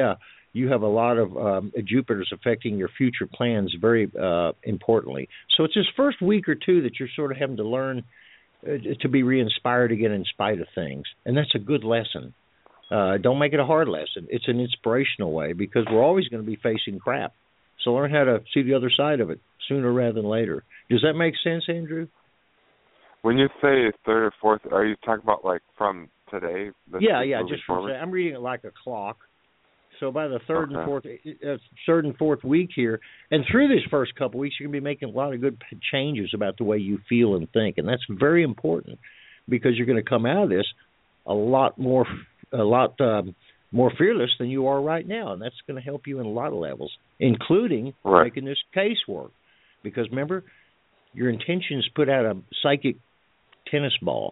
you have a lot of um, Jupiter's affecting your future plans very uh, importantly. So it's this first week or two that you're sort of having to learn uh, to be re-inspired again in spite of things. And that's a good lesson. Uh, don't make it a hard lesson. It's an inspirational way because we're always going to be facing crap. So learn how to see the other side of it sooner rather than later. Does that make sense, Andrew? When you say third or fourth, are you talking about like from today? Yeah, yeah, just from I'm reading it like a clock. So by the third okay. and fourth, uh, third and fourth week here, and through this first couple weeks, you're going to be making a lot of good changes about the way you feel and think, and that's very important because you're going to come out of this a lot more, a lot um, more fearless than you are right now, and that's going to help you in a lot of levels, including right. making this case work. Because remember, your intention is to put out a psychic tennis ball.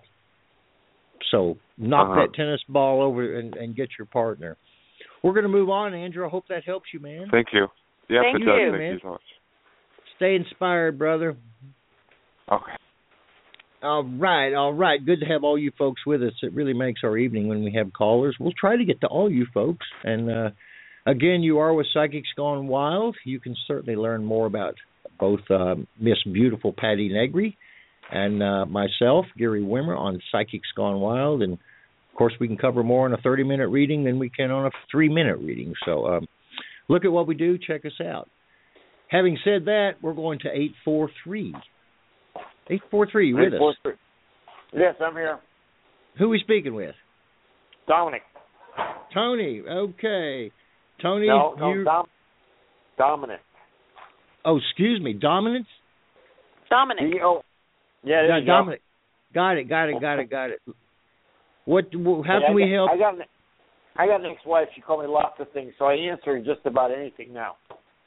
So knock uh-huh. that tennis ball over and, and get your partner. We're going to move on, Andrew. I hope that helps you, man. Thank you. Yep, Thank it you, does. Thank man. you so much. Stay inspired, brother. Okay. All right, all right. Good to have all you folks with us. It really makes our evening when we have callers. We'll try to get to all you folks. And, uh, again, you are with Psychics Gone Wild. You can certainly learn more about both uh, Miss Beautiful Patty Negri and uh, myself, Gary Wimmer, on Psychics Gone Wild. And, of course, we can cover more in a thirty-minute reading than we can on a three-minute reading. So um, look at what we do. Check us out. Having said that, we're going to eight four three. eight four three, you with us? Yes, I'm here. Who are we speaking with? Dominic. Tony. Okay. Tony, no, no, you... Dom- Dominic. Oh, excuse me. Dominance? Dominic. D-O- yeah, there yeah, you Dominic. Go. Got it, got it, got it, got it. What? How hey, can I we got, help? I got, an, I got an ex-wife. She called me lots of things, so I answer just about anything now.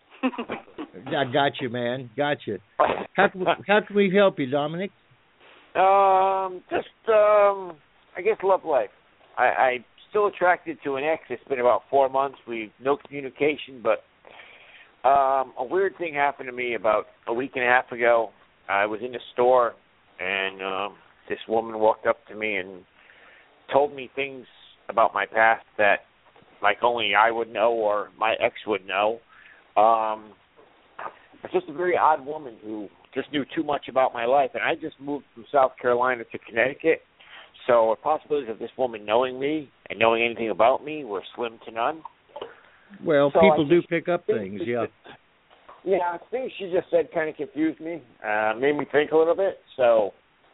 I got you, man. Got you. How can, we, how can we help you, Dominic? Um, just, um, I guess love life. I, I'm still attracted to an ex. It's been about four months. We've no communication, but um, a weird thing happened to me about a week and a half ago. I was in the store, and um, this woman walked up to me and told me things about my past that, like, only I would know or my ex would know. Um, it's just a very odd woman who just knew too much about my life, and I just moved from South Carolina to Connecticut, so the possibilities of this woman knowing me and knowing anything about me were slim to none. Well, so people I do pick up things, yeah. Yeah, things she just said kind of confused me, uh, made me think a little bit, so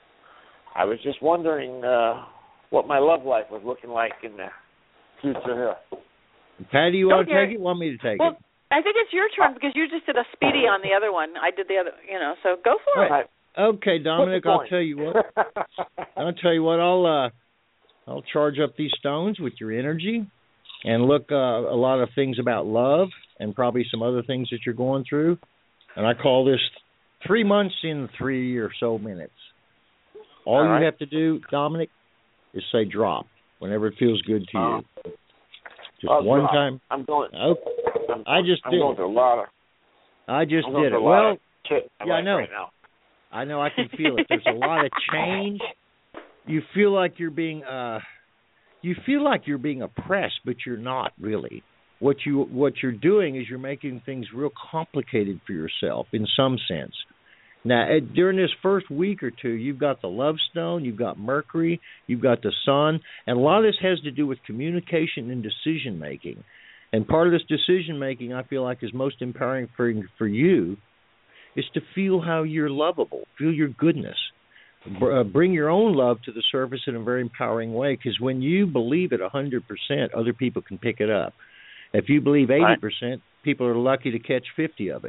I was just wondering uh, what my love life was looking like in the future here. Patty, you want to Okay. take it? Want me to take well, it? I think it's your turn because you just did a speedy on the other one. I did the other, you know, so go for Right. it. Okay, Dominic, I'll tell you what. I'll tell you what. I'll uh, I'll charge up these stones with your energy, and look uh, a lot of things about love, and probably some other things that you're going through. And I call this three months in three or so minutes. All, All you right. have to do, Dominic, is say drop whenever it feels good to you. Uh, Just oh, one drop. time. I'm going. Okay. I'm, I just I'm did going it. through a lot of. I just I'm going did through it. a lot Well, of shit in yeah, my I know. Right now. I know. I can feel it. There's a lot of change. You feel like you're being. Uh, you feel like you're being oppressed, but you're not really. What you what you're doing is you're making things real complicated for yourself in some sense. Now, at, during this first week or two, you've got the love stone, you've got Mercury, you've got the sun, and a lot of this has to do with communication and decision making. And part of this decision making, I feel like, is most empowering for for you, is to feel how you're lovable, feel your goodness. Uh, bring your own love to the surface in a very empowering way, because when you believe it one hundred percent, other people can pick it up. If you believe eighty percent, people are lucky to catch fifty of it.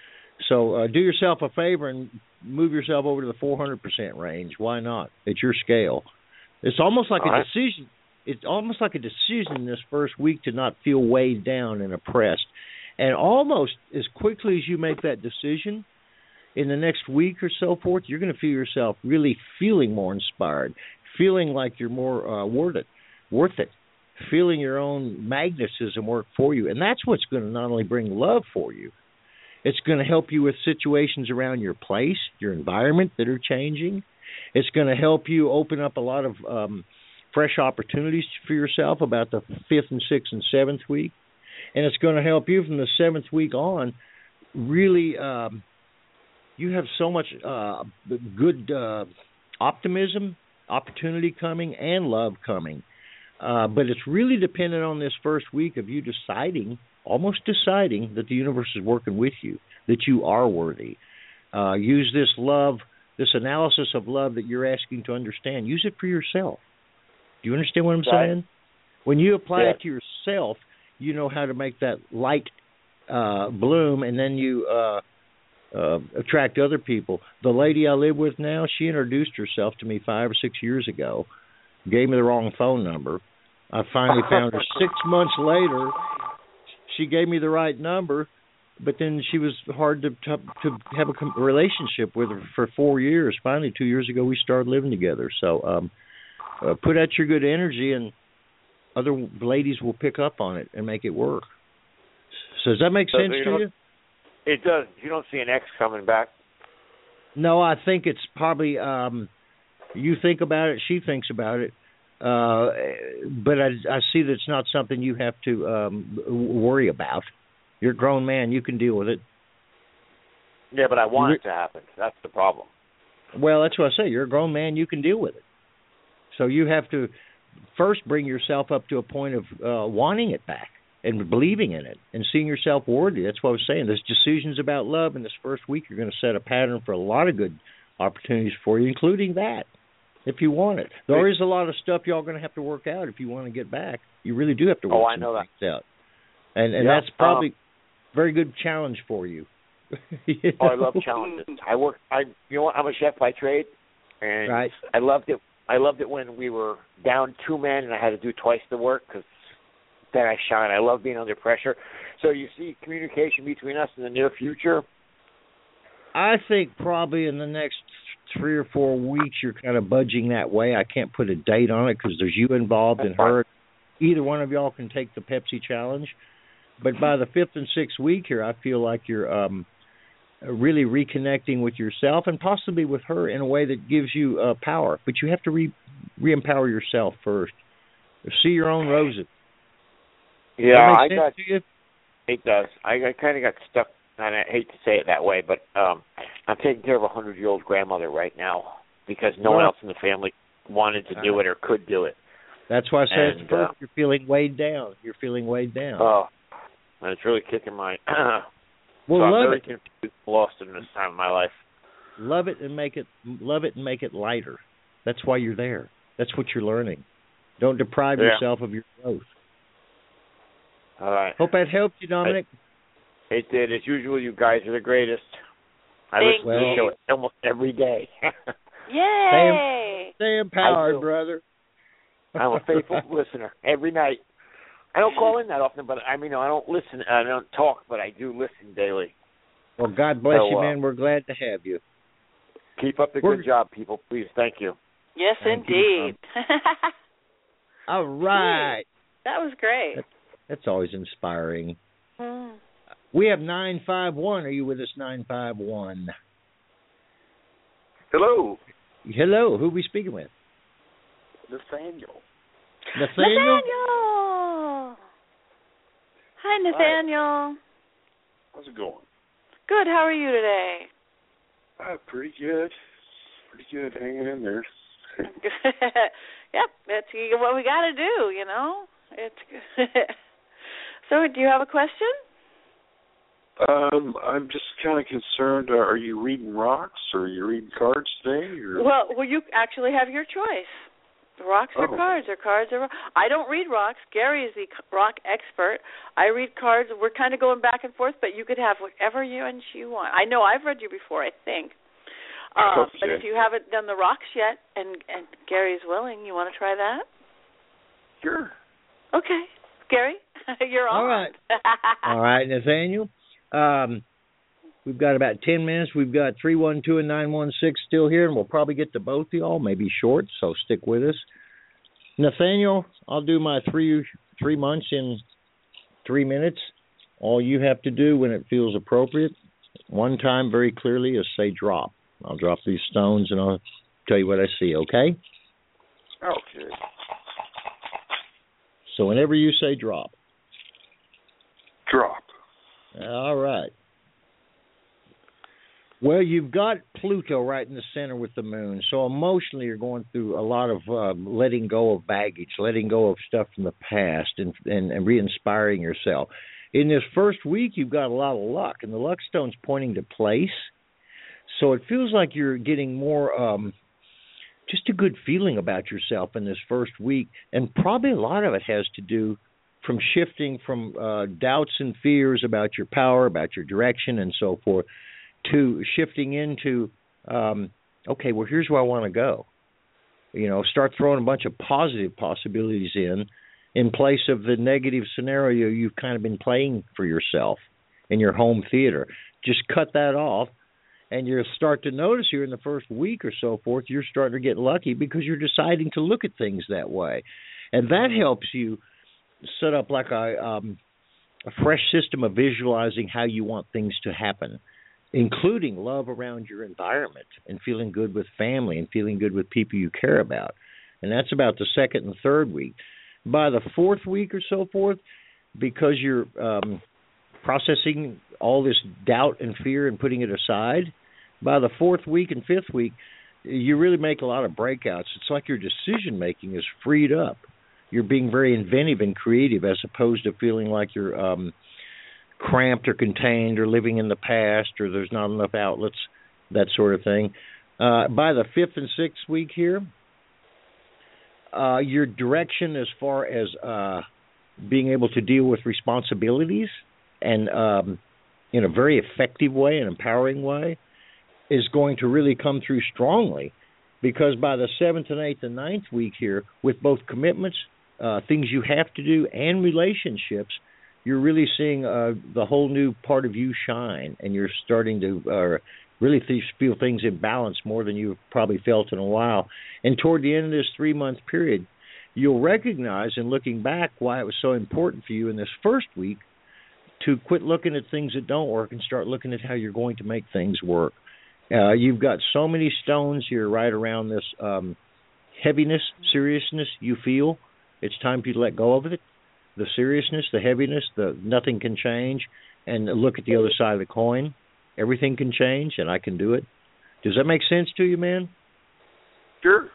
So uh, do yourself a favor and move yourself over to the four hundred percent range. Why not? It's your scale. It's almost like All a right. decision. It's almost like a decision this first week to not feel weighed down and oppressed. And almost as quickly as you make that decision, in the next week or so forth, you're going to feel yourself really feeling more inspired, feeling like you're more uh, worth it, worth it, feeling your own magnetism work for you. And that's what's going to not only bring love for you, it's going to help you with situations around your place, your environment that are changing. It's going to help you open up a lot of um, fresh opportunities for yourself about the fifth and sixth and seventh week. and it's going to help you from the seventh week on. Really, um, you have so much uh, good uh, optimism, opportunity coming, and love coming. Uh, but it's really dependent on this first week of you deciding, almost deciding, that the universe is working with you, that you are worthy. Uh, use this love, this analysis of love that you're asking to understand. Use it for yourself. Do you understand what I'm right. saying? When you apply yeah. it to yourself, you know how to make that light uh, bloom, and then you uh, uh, attract other people. The lady I live with now, she introduced herself to me five or six years ago, gave me the wrong phone number. I finally found her six months later. She gave me the right number, but then she was hard to to, to have a relationship with her for four years. Finally, two years ago, we started living together. So um, uh, put out your good energy, and other ladies will pick up on it and make it work. So does that make so sense you to you? It does. You don't see an ex coming back? No, I think it's probably um, you think about it, she thinks about it. Uh, but I, I see that it's not something you have to um, worry about. You're a grown man. You can deal with it. Yeah, but I want it to happen. That's the problem. Well, that's what I say. You're a grown man. You can deal with it. So you have to first bring yourself up to a point of uh, wanting it back and believing in it and seeing yourself worthy. That's what I was saying. There's decisions about love in this first week. You're going to set a pattern for a lot of good opportunities for you, including that. If you want it. There is a lot of stuff y'all going to have to work out if you want to get back. You really do have to work oh, I some know things that. out. And and yeah, that's probably um, a very good challenge for you. you know? Oh, I love challenges. I work I you know what, I'm a chef by trade, and right. I loved it I loved it when we were down two men and I had to do twice the work cuz then I shine. I love being under pressure. So you see communication between us in the near future? I think probably in the next three or four weeks you're kind of budging that way. I can't put a date on it because there's you involved and her. Either one of y'all can take the Pepsi challenge. But by the fifth and sixth week here, I feel like you're um, really reconnecting with yourself and possibly with her in a way that gives you uh, power. But you have to re- re-empower yourself first. See your own roses. Yeah, I got to you? It does. I, I kind of got stuck. And I hate to say it that way, but um, I'm taking care of a hundred-year-old grandmother right now because no well, one else in the family wanted to do it or could do it. That's why I said and, first uh, you're feeling weighed down. You're feeling weighed down. Oh, and it's really kicking my. well, so I'm love very it. confused, lost in this time of my life. Love it and make it. Love it and make it lighter. That's why you're there. That's what you're learning. Don't deprive yeah. yourself of your growth. All right. Hope that helped you, Dominic. I, It did. As usual, you guys are the greatest. I Thank listen to the show almost every day. Yay! Stay, stay empowered, brother. I'm a faithful listener every night. I don't call in that often, but I mean, I don't listen. I don't talk, but I do listen daily. Well, God bless so, you, uh, man. We're glad to have you. Keep up the We're, good job, people. Please, thank you. Yes, thank indeed. You, All right. That was great. That, that's always inspiring. Mm. We have nine five one. Are you with us, nine five one? Hello. Hello. Who are we speaking with? Nathaniel. Nathaniel? Nathaniel! Hi, Nathaniel. Hi. How's it going? Good. How are you today? Uh, pretty good. Pretty good. Hanging in there. Yep. That's what we got to do, you know? It's So, do you have a question? Um, I'm just kind of concerned. Uh, are you reading rocks or are you reading cards today? Or? Well, well, you actually have your choice. Rocks or oh. cards, or cards or I don't read rocks. Gary is the rock expert. I read cards. We're kind of going back and forth, but you could have whatever you and you want. I know I've read you before, I think. Uh, okay. But if you haven't done the rocks yet, and and Gary's willing, you want to try that? Sure. Okay, Gary, you're on. All right. All right, Nathaniel. Um, we've got about ten minutes. We've got three one two and nine one six still here, and we'll probably get to both of y'all, maybe short, so stick with us. Nathaniel, I'll do my three three months in three minutes. All you have to do when it feels appropriate, one time very clearly, is say drop. I'll drop these stones, and I'll tell you what I see, okay? Okay. So whenever you say drop. drop. All right. Well, you've got Pluto right in the center with the moon, so emotionally you're going through a lot of uh, letting go of baggage, letting go of stuff from the past, and, and, and re-inspiring yourself. In this first week, you've got a lot of luck, and the luck stone's pointing to place, so it feels like you're getting more, um, just a good feeling about yourself in this first week, and probably a lot of it has to do from shifting from uh, doubts and fears about your power, about your direction, and so forth, to shifting into, um, okay, well, here's where I want to go. You know, start throwing a bunch of positive possibilities in, in place of the negative scenario you've kind of been playing for yourself in your home theater. Just cut that off, and you'll start to notice here in the first week or so forth, you're starting to get lucky because you're deciding to look at things that way. And that helps you set up like a, um, a fresh system of visualizing how you want things to happen, including love around your environment and feeling good with family and feeling good with people you care about. And that's about the second and third week. By the fourth week or so forth, because you're um, processing all this doubt and fear and putting it aside, by the fourth week and fifth week, you really make a lot of breakouts. It's like your decision-making is freed up. You're being very inventive and creative as opposed to feeling like you're um, cramped or contained or living in the past or there's not enough outlets, that sort of thing. Uh, by the fifth and sixth week here, uh, your direction as far as uh, being able to deal with responsibilities and um, in a very effective way, an empowering way, is going to really come through strongly, because by the seventh and eighth and ninth week here, with both commitments, uh, things you have to do, and relationships, you're really seeing uh, the whole new part of you shine, and you're starting to uh, really th- feel things in balance more than you've probably felt in a while. And toward the end of this three-month period, you'll recognize, in looking back, why it was so important for you in this first week to quit looking at things that don't work and start looking at how you're going to make things work. Uh, you've got so many stones here right around this um, heaviness, seriousness you feel. It's time for you to let go of it. The seriousness, the heaviness, the nothing can change, and look at the other side of the coin. Everything can change, and I can do it. Does that make sense to you, man? Sure.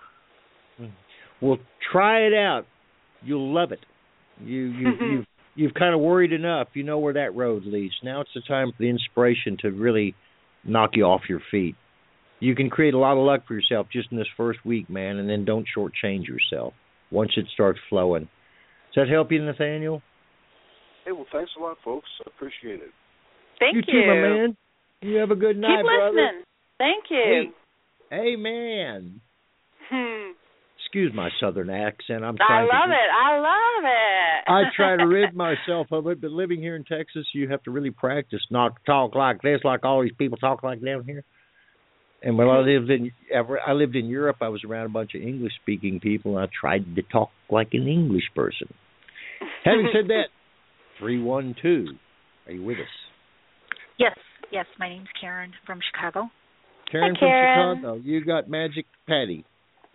Well, try it out. You'll love it. You, you, you've, you've kind of worried enough. You know where that road leads. Now it's the time for the inspiration to really knock you off your feet. You can create a lot of luck for yourself just in this first week, man, and then don't shortchange yourself once it starts flowing. Does that help you, Nathaniel? Hey, well, thanks a lot, folks. I appreciate it. Thank you. You too, my man. You have a good night, Keep brother. listening. Thank you. Hey, hey man. Hmm. Excuse my southern accent. I'm I trying love to, it. I love it. I try to rid myself of it, but living here in Texas, you have to really practice not to talk like this, like all these people talk like down here. And when I lived in I lived in Europe, I was around a bunch of English-speaking people, and I tried to talk like an English person. Having said that, three one two, are you with us? Yes, yes. My name's Karen from Chicago. Karen Hi, from Karen. Chicago. You got Magic Patty.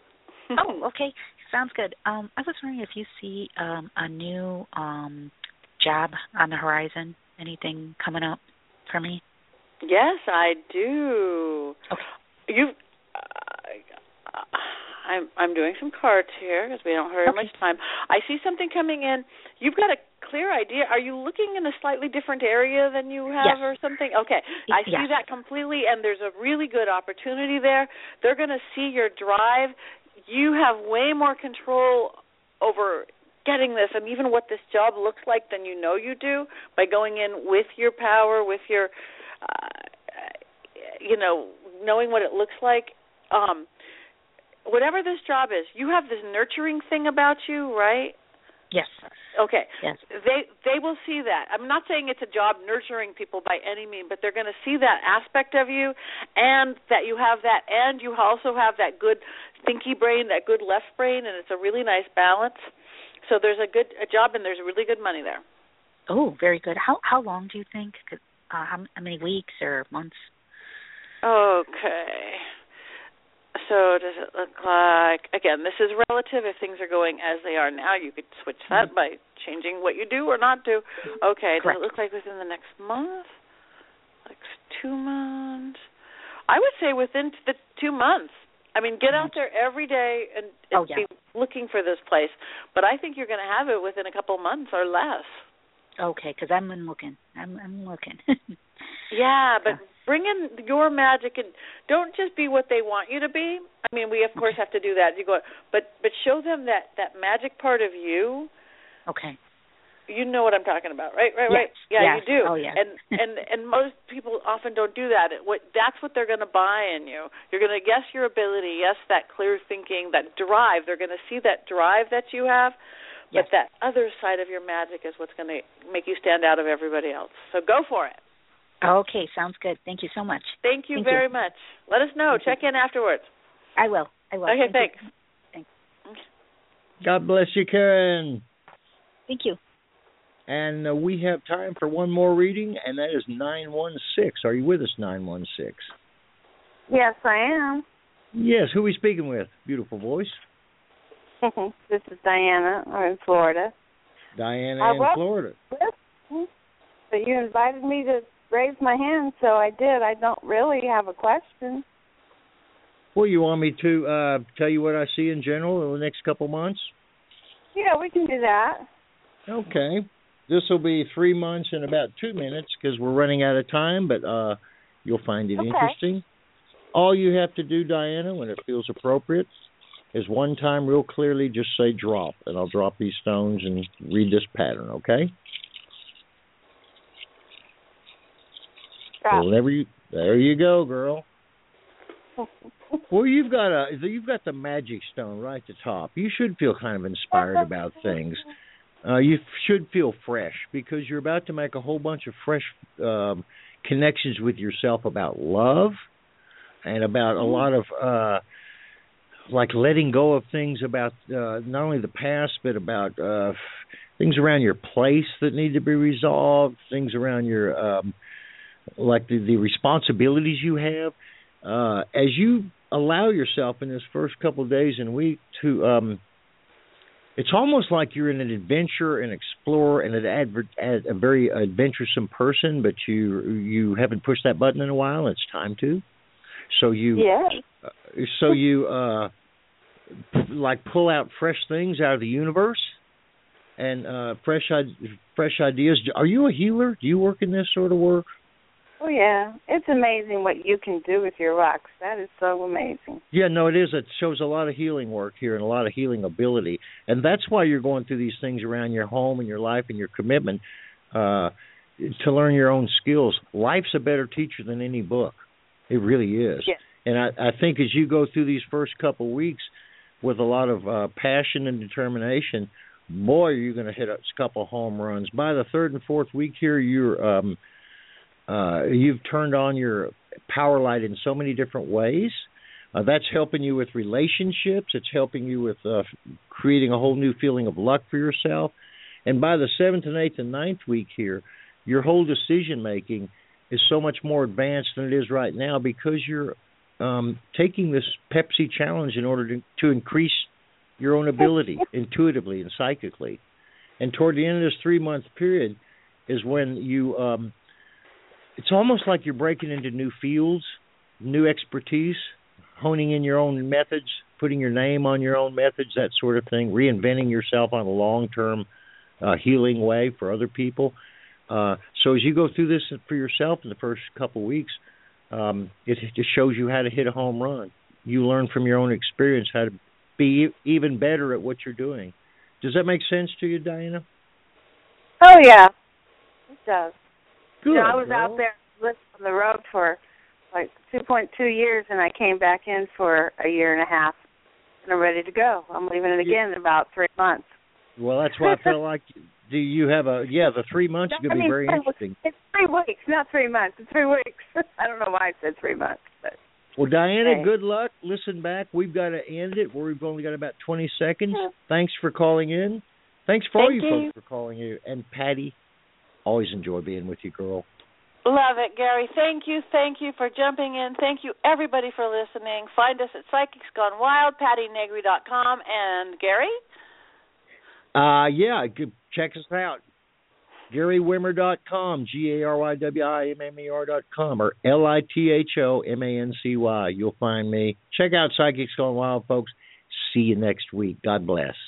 Oh, okay. Sounds good. Um, I was wondering if you see um, a new um, job on the horizon. Anything coming up for me? Yes, I do. Okay. You, uh, I'm I'm doing some cards here because we don't have okay. much time. I see something coming in. You've got a clear idea. Are you looking in a slightly different area than you have, yes. or something? Okay, I see yes. that completely, and there's a really good opportunity there. They're going to see your drive. You have way more control over getting this and even what this job looks like than you know you do by going in with your power, with your, uh, you know, knowing what it looks like. Um, whatever this job is, you have this nurturing thing about you, right? Yes. Okay. Yes. They they will see that. I'm not saying it's a job nurturing people by any means, but they're going to see that aspect of you, and that you have that, and you also have that good thinky brain, that good left brain, and it's a really nice balance. So there's a good a job, and there's really good money there. Oh, very good. How how long do you think? Uh, how, how many weeks or months? Okay. So does it look like, again, this is relative. If things are going as they are now, you could switch that by changing what you do or not do. Okay, does Correct. it look like within the next month? Like two months? I would say within the two months. I mean, get out there every day and, and oh, yeah. be looking for this place. But I think you're going to have it within a couple months or less. Okay, because I'm looking. I'm, I'm looking. Yeah, but bring in your magic and don't just be what they want you to be. I mean, we of course have to do that. You go, but but show them that that magic part of you. Okay. You know what I'm talking about, right? Right, yes. right. Yeah, yes. you do. Oh, yeah. And and and most people often don't do that. It, what that's what they're going to buy in you. You're going to guess your ability, yes, that clear thinking, that drive. They're going to see that drive that you have. Yes. But that other side of your magic is what's going to make you stand out of everybody else. So go for it. Okay, sounds good. Thank you so much. Thank you Thank very you. much. Let us know. Thank Check you. in afterwards. I will. I will. Okay, Thank thanks. You. Thanks. God bless you, Karen. Thank you. And uh, we have time for one more reading, and that is nine one six. Are you with us, nine one six? Yes, I am. Yes, who are we speaking with? Beautiful voice. This is Diana. I'm in Florida. Diana I in was Florida. listening, but you invited me to raise my hand, so I did. I don't really have a question. Well, you want me to uh, tell you what I see in general in the next couple months? Yeah, we can do that. Okay. This will be three months and about two minutes because we're running out of time, but uh, you'll find it Okay. interesting. All you have to do, Diana, when it feels appropriate, is one time real clearly just say drop, and I'll drop these stones and read this pattern, okay? Drop. So whenever you, there you go, girl. Well, you've got a you've got the magic stone right at the top. You should feel kind of inspired about things. Uh, you should feel fresh because you're about to make a whole bunch of fresh um, connections with yourself about love and about a lot of uh, like letting go of things about uh, not only the past but about uh, things around your place that need to be resolved, things around your um, like the, the responsibilities you have. Uh, as you allow yourself in this first couple of days and week to, um, it's almost like you're in an adventure, an explorer, and an adver- ad, a very adventuresome person, but you you haven't pushed that button in a while. It's time to. So you, yes. uh, so you uh, p- like pull out fresh things out of the universe and uh, fresh fresh ideas. Are you a healer? Do you work in this sort of work? Oh, yeah. It's amazing what you can do with your rocks. That is so amazing. Yeah, no, it is. It shows a lot of healing work here and a lot of healing ability. And that's why you're going through these things around your home and your life and your commitment uh, to learn your own skills. Life's a better teacher than any book. It really is. Yes. And I, I think as you go through these first couple of weeks with a lot of uh, passion and determination, boy, you're going to hit a couple home runs. By the third and fourth week here, you're um, – Uh, you've turned on your power light in so many different ways. Uh, that's helping you with relationships. It's helping you with uh, creating a whole new feeling of luck for yourself. And by the seventh and eighth and ninth week here, your whole decision-making is so much more advanced than it is right now because you're um, taking this Pepsi challenge in order to, to increase your own ability intuitively and psychically. And toward the end of this three-month period is when you... Um, It's almost like you're breaking into new fields, new expertise, honing in your own methods, putting your name on your own methods, that sort of thing, reinventing yourself on a long-term uh, healing way for other people. Uh, so as you go through this for yourself in the first couple of weeks, um, it just shows you how to hit a home run. You learn from your own experience how to be even better at what you're doing. Does that make sense to you, Diana? Oh, yeah. It does. Good, you know, I was girl. out there living on the road for like two point two years, and I came back in for a year and a half, and I'm ready to go. I'm leaving it again in about three months. Well, that's why I feel like, do you have a, yeah, the three months is going to be very interesting. It's three weeks, not three months. It's three weeks. I don't know why I said three months. But well, Diana, hey. Good luck. Listen back. We've got to end it. We've only got about twenty seconds. Thanks for calling in. Thanks for all Thank you, you folks for calling in. And Patty, always enjoy being with you, girl. Love it, Gary. Thank you, thank you for jumping in. Thank you, everybody, for listening. Find us at Psychics Gone Wild, Patty Negri dot com, and Gary? Uh, yeah, check us out. Gary Wimmer dot com, G A R Y W I M M E R dot com, or L I T H O M A N C Y. You'll find me. Check out Psychics Gone Wild, folks. See you next week. God bless.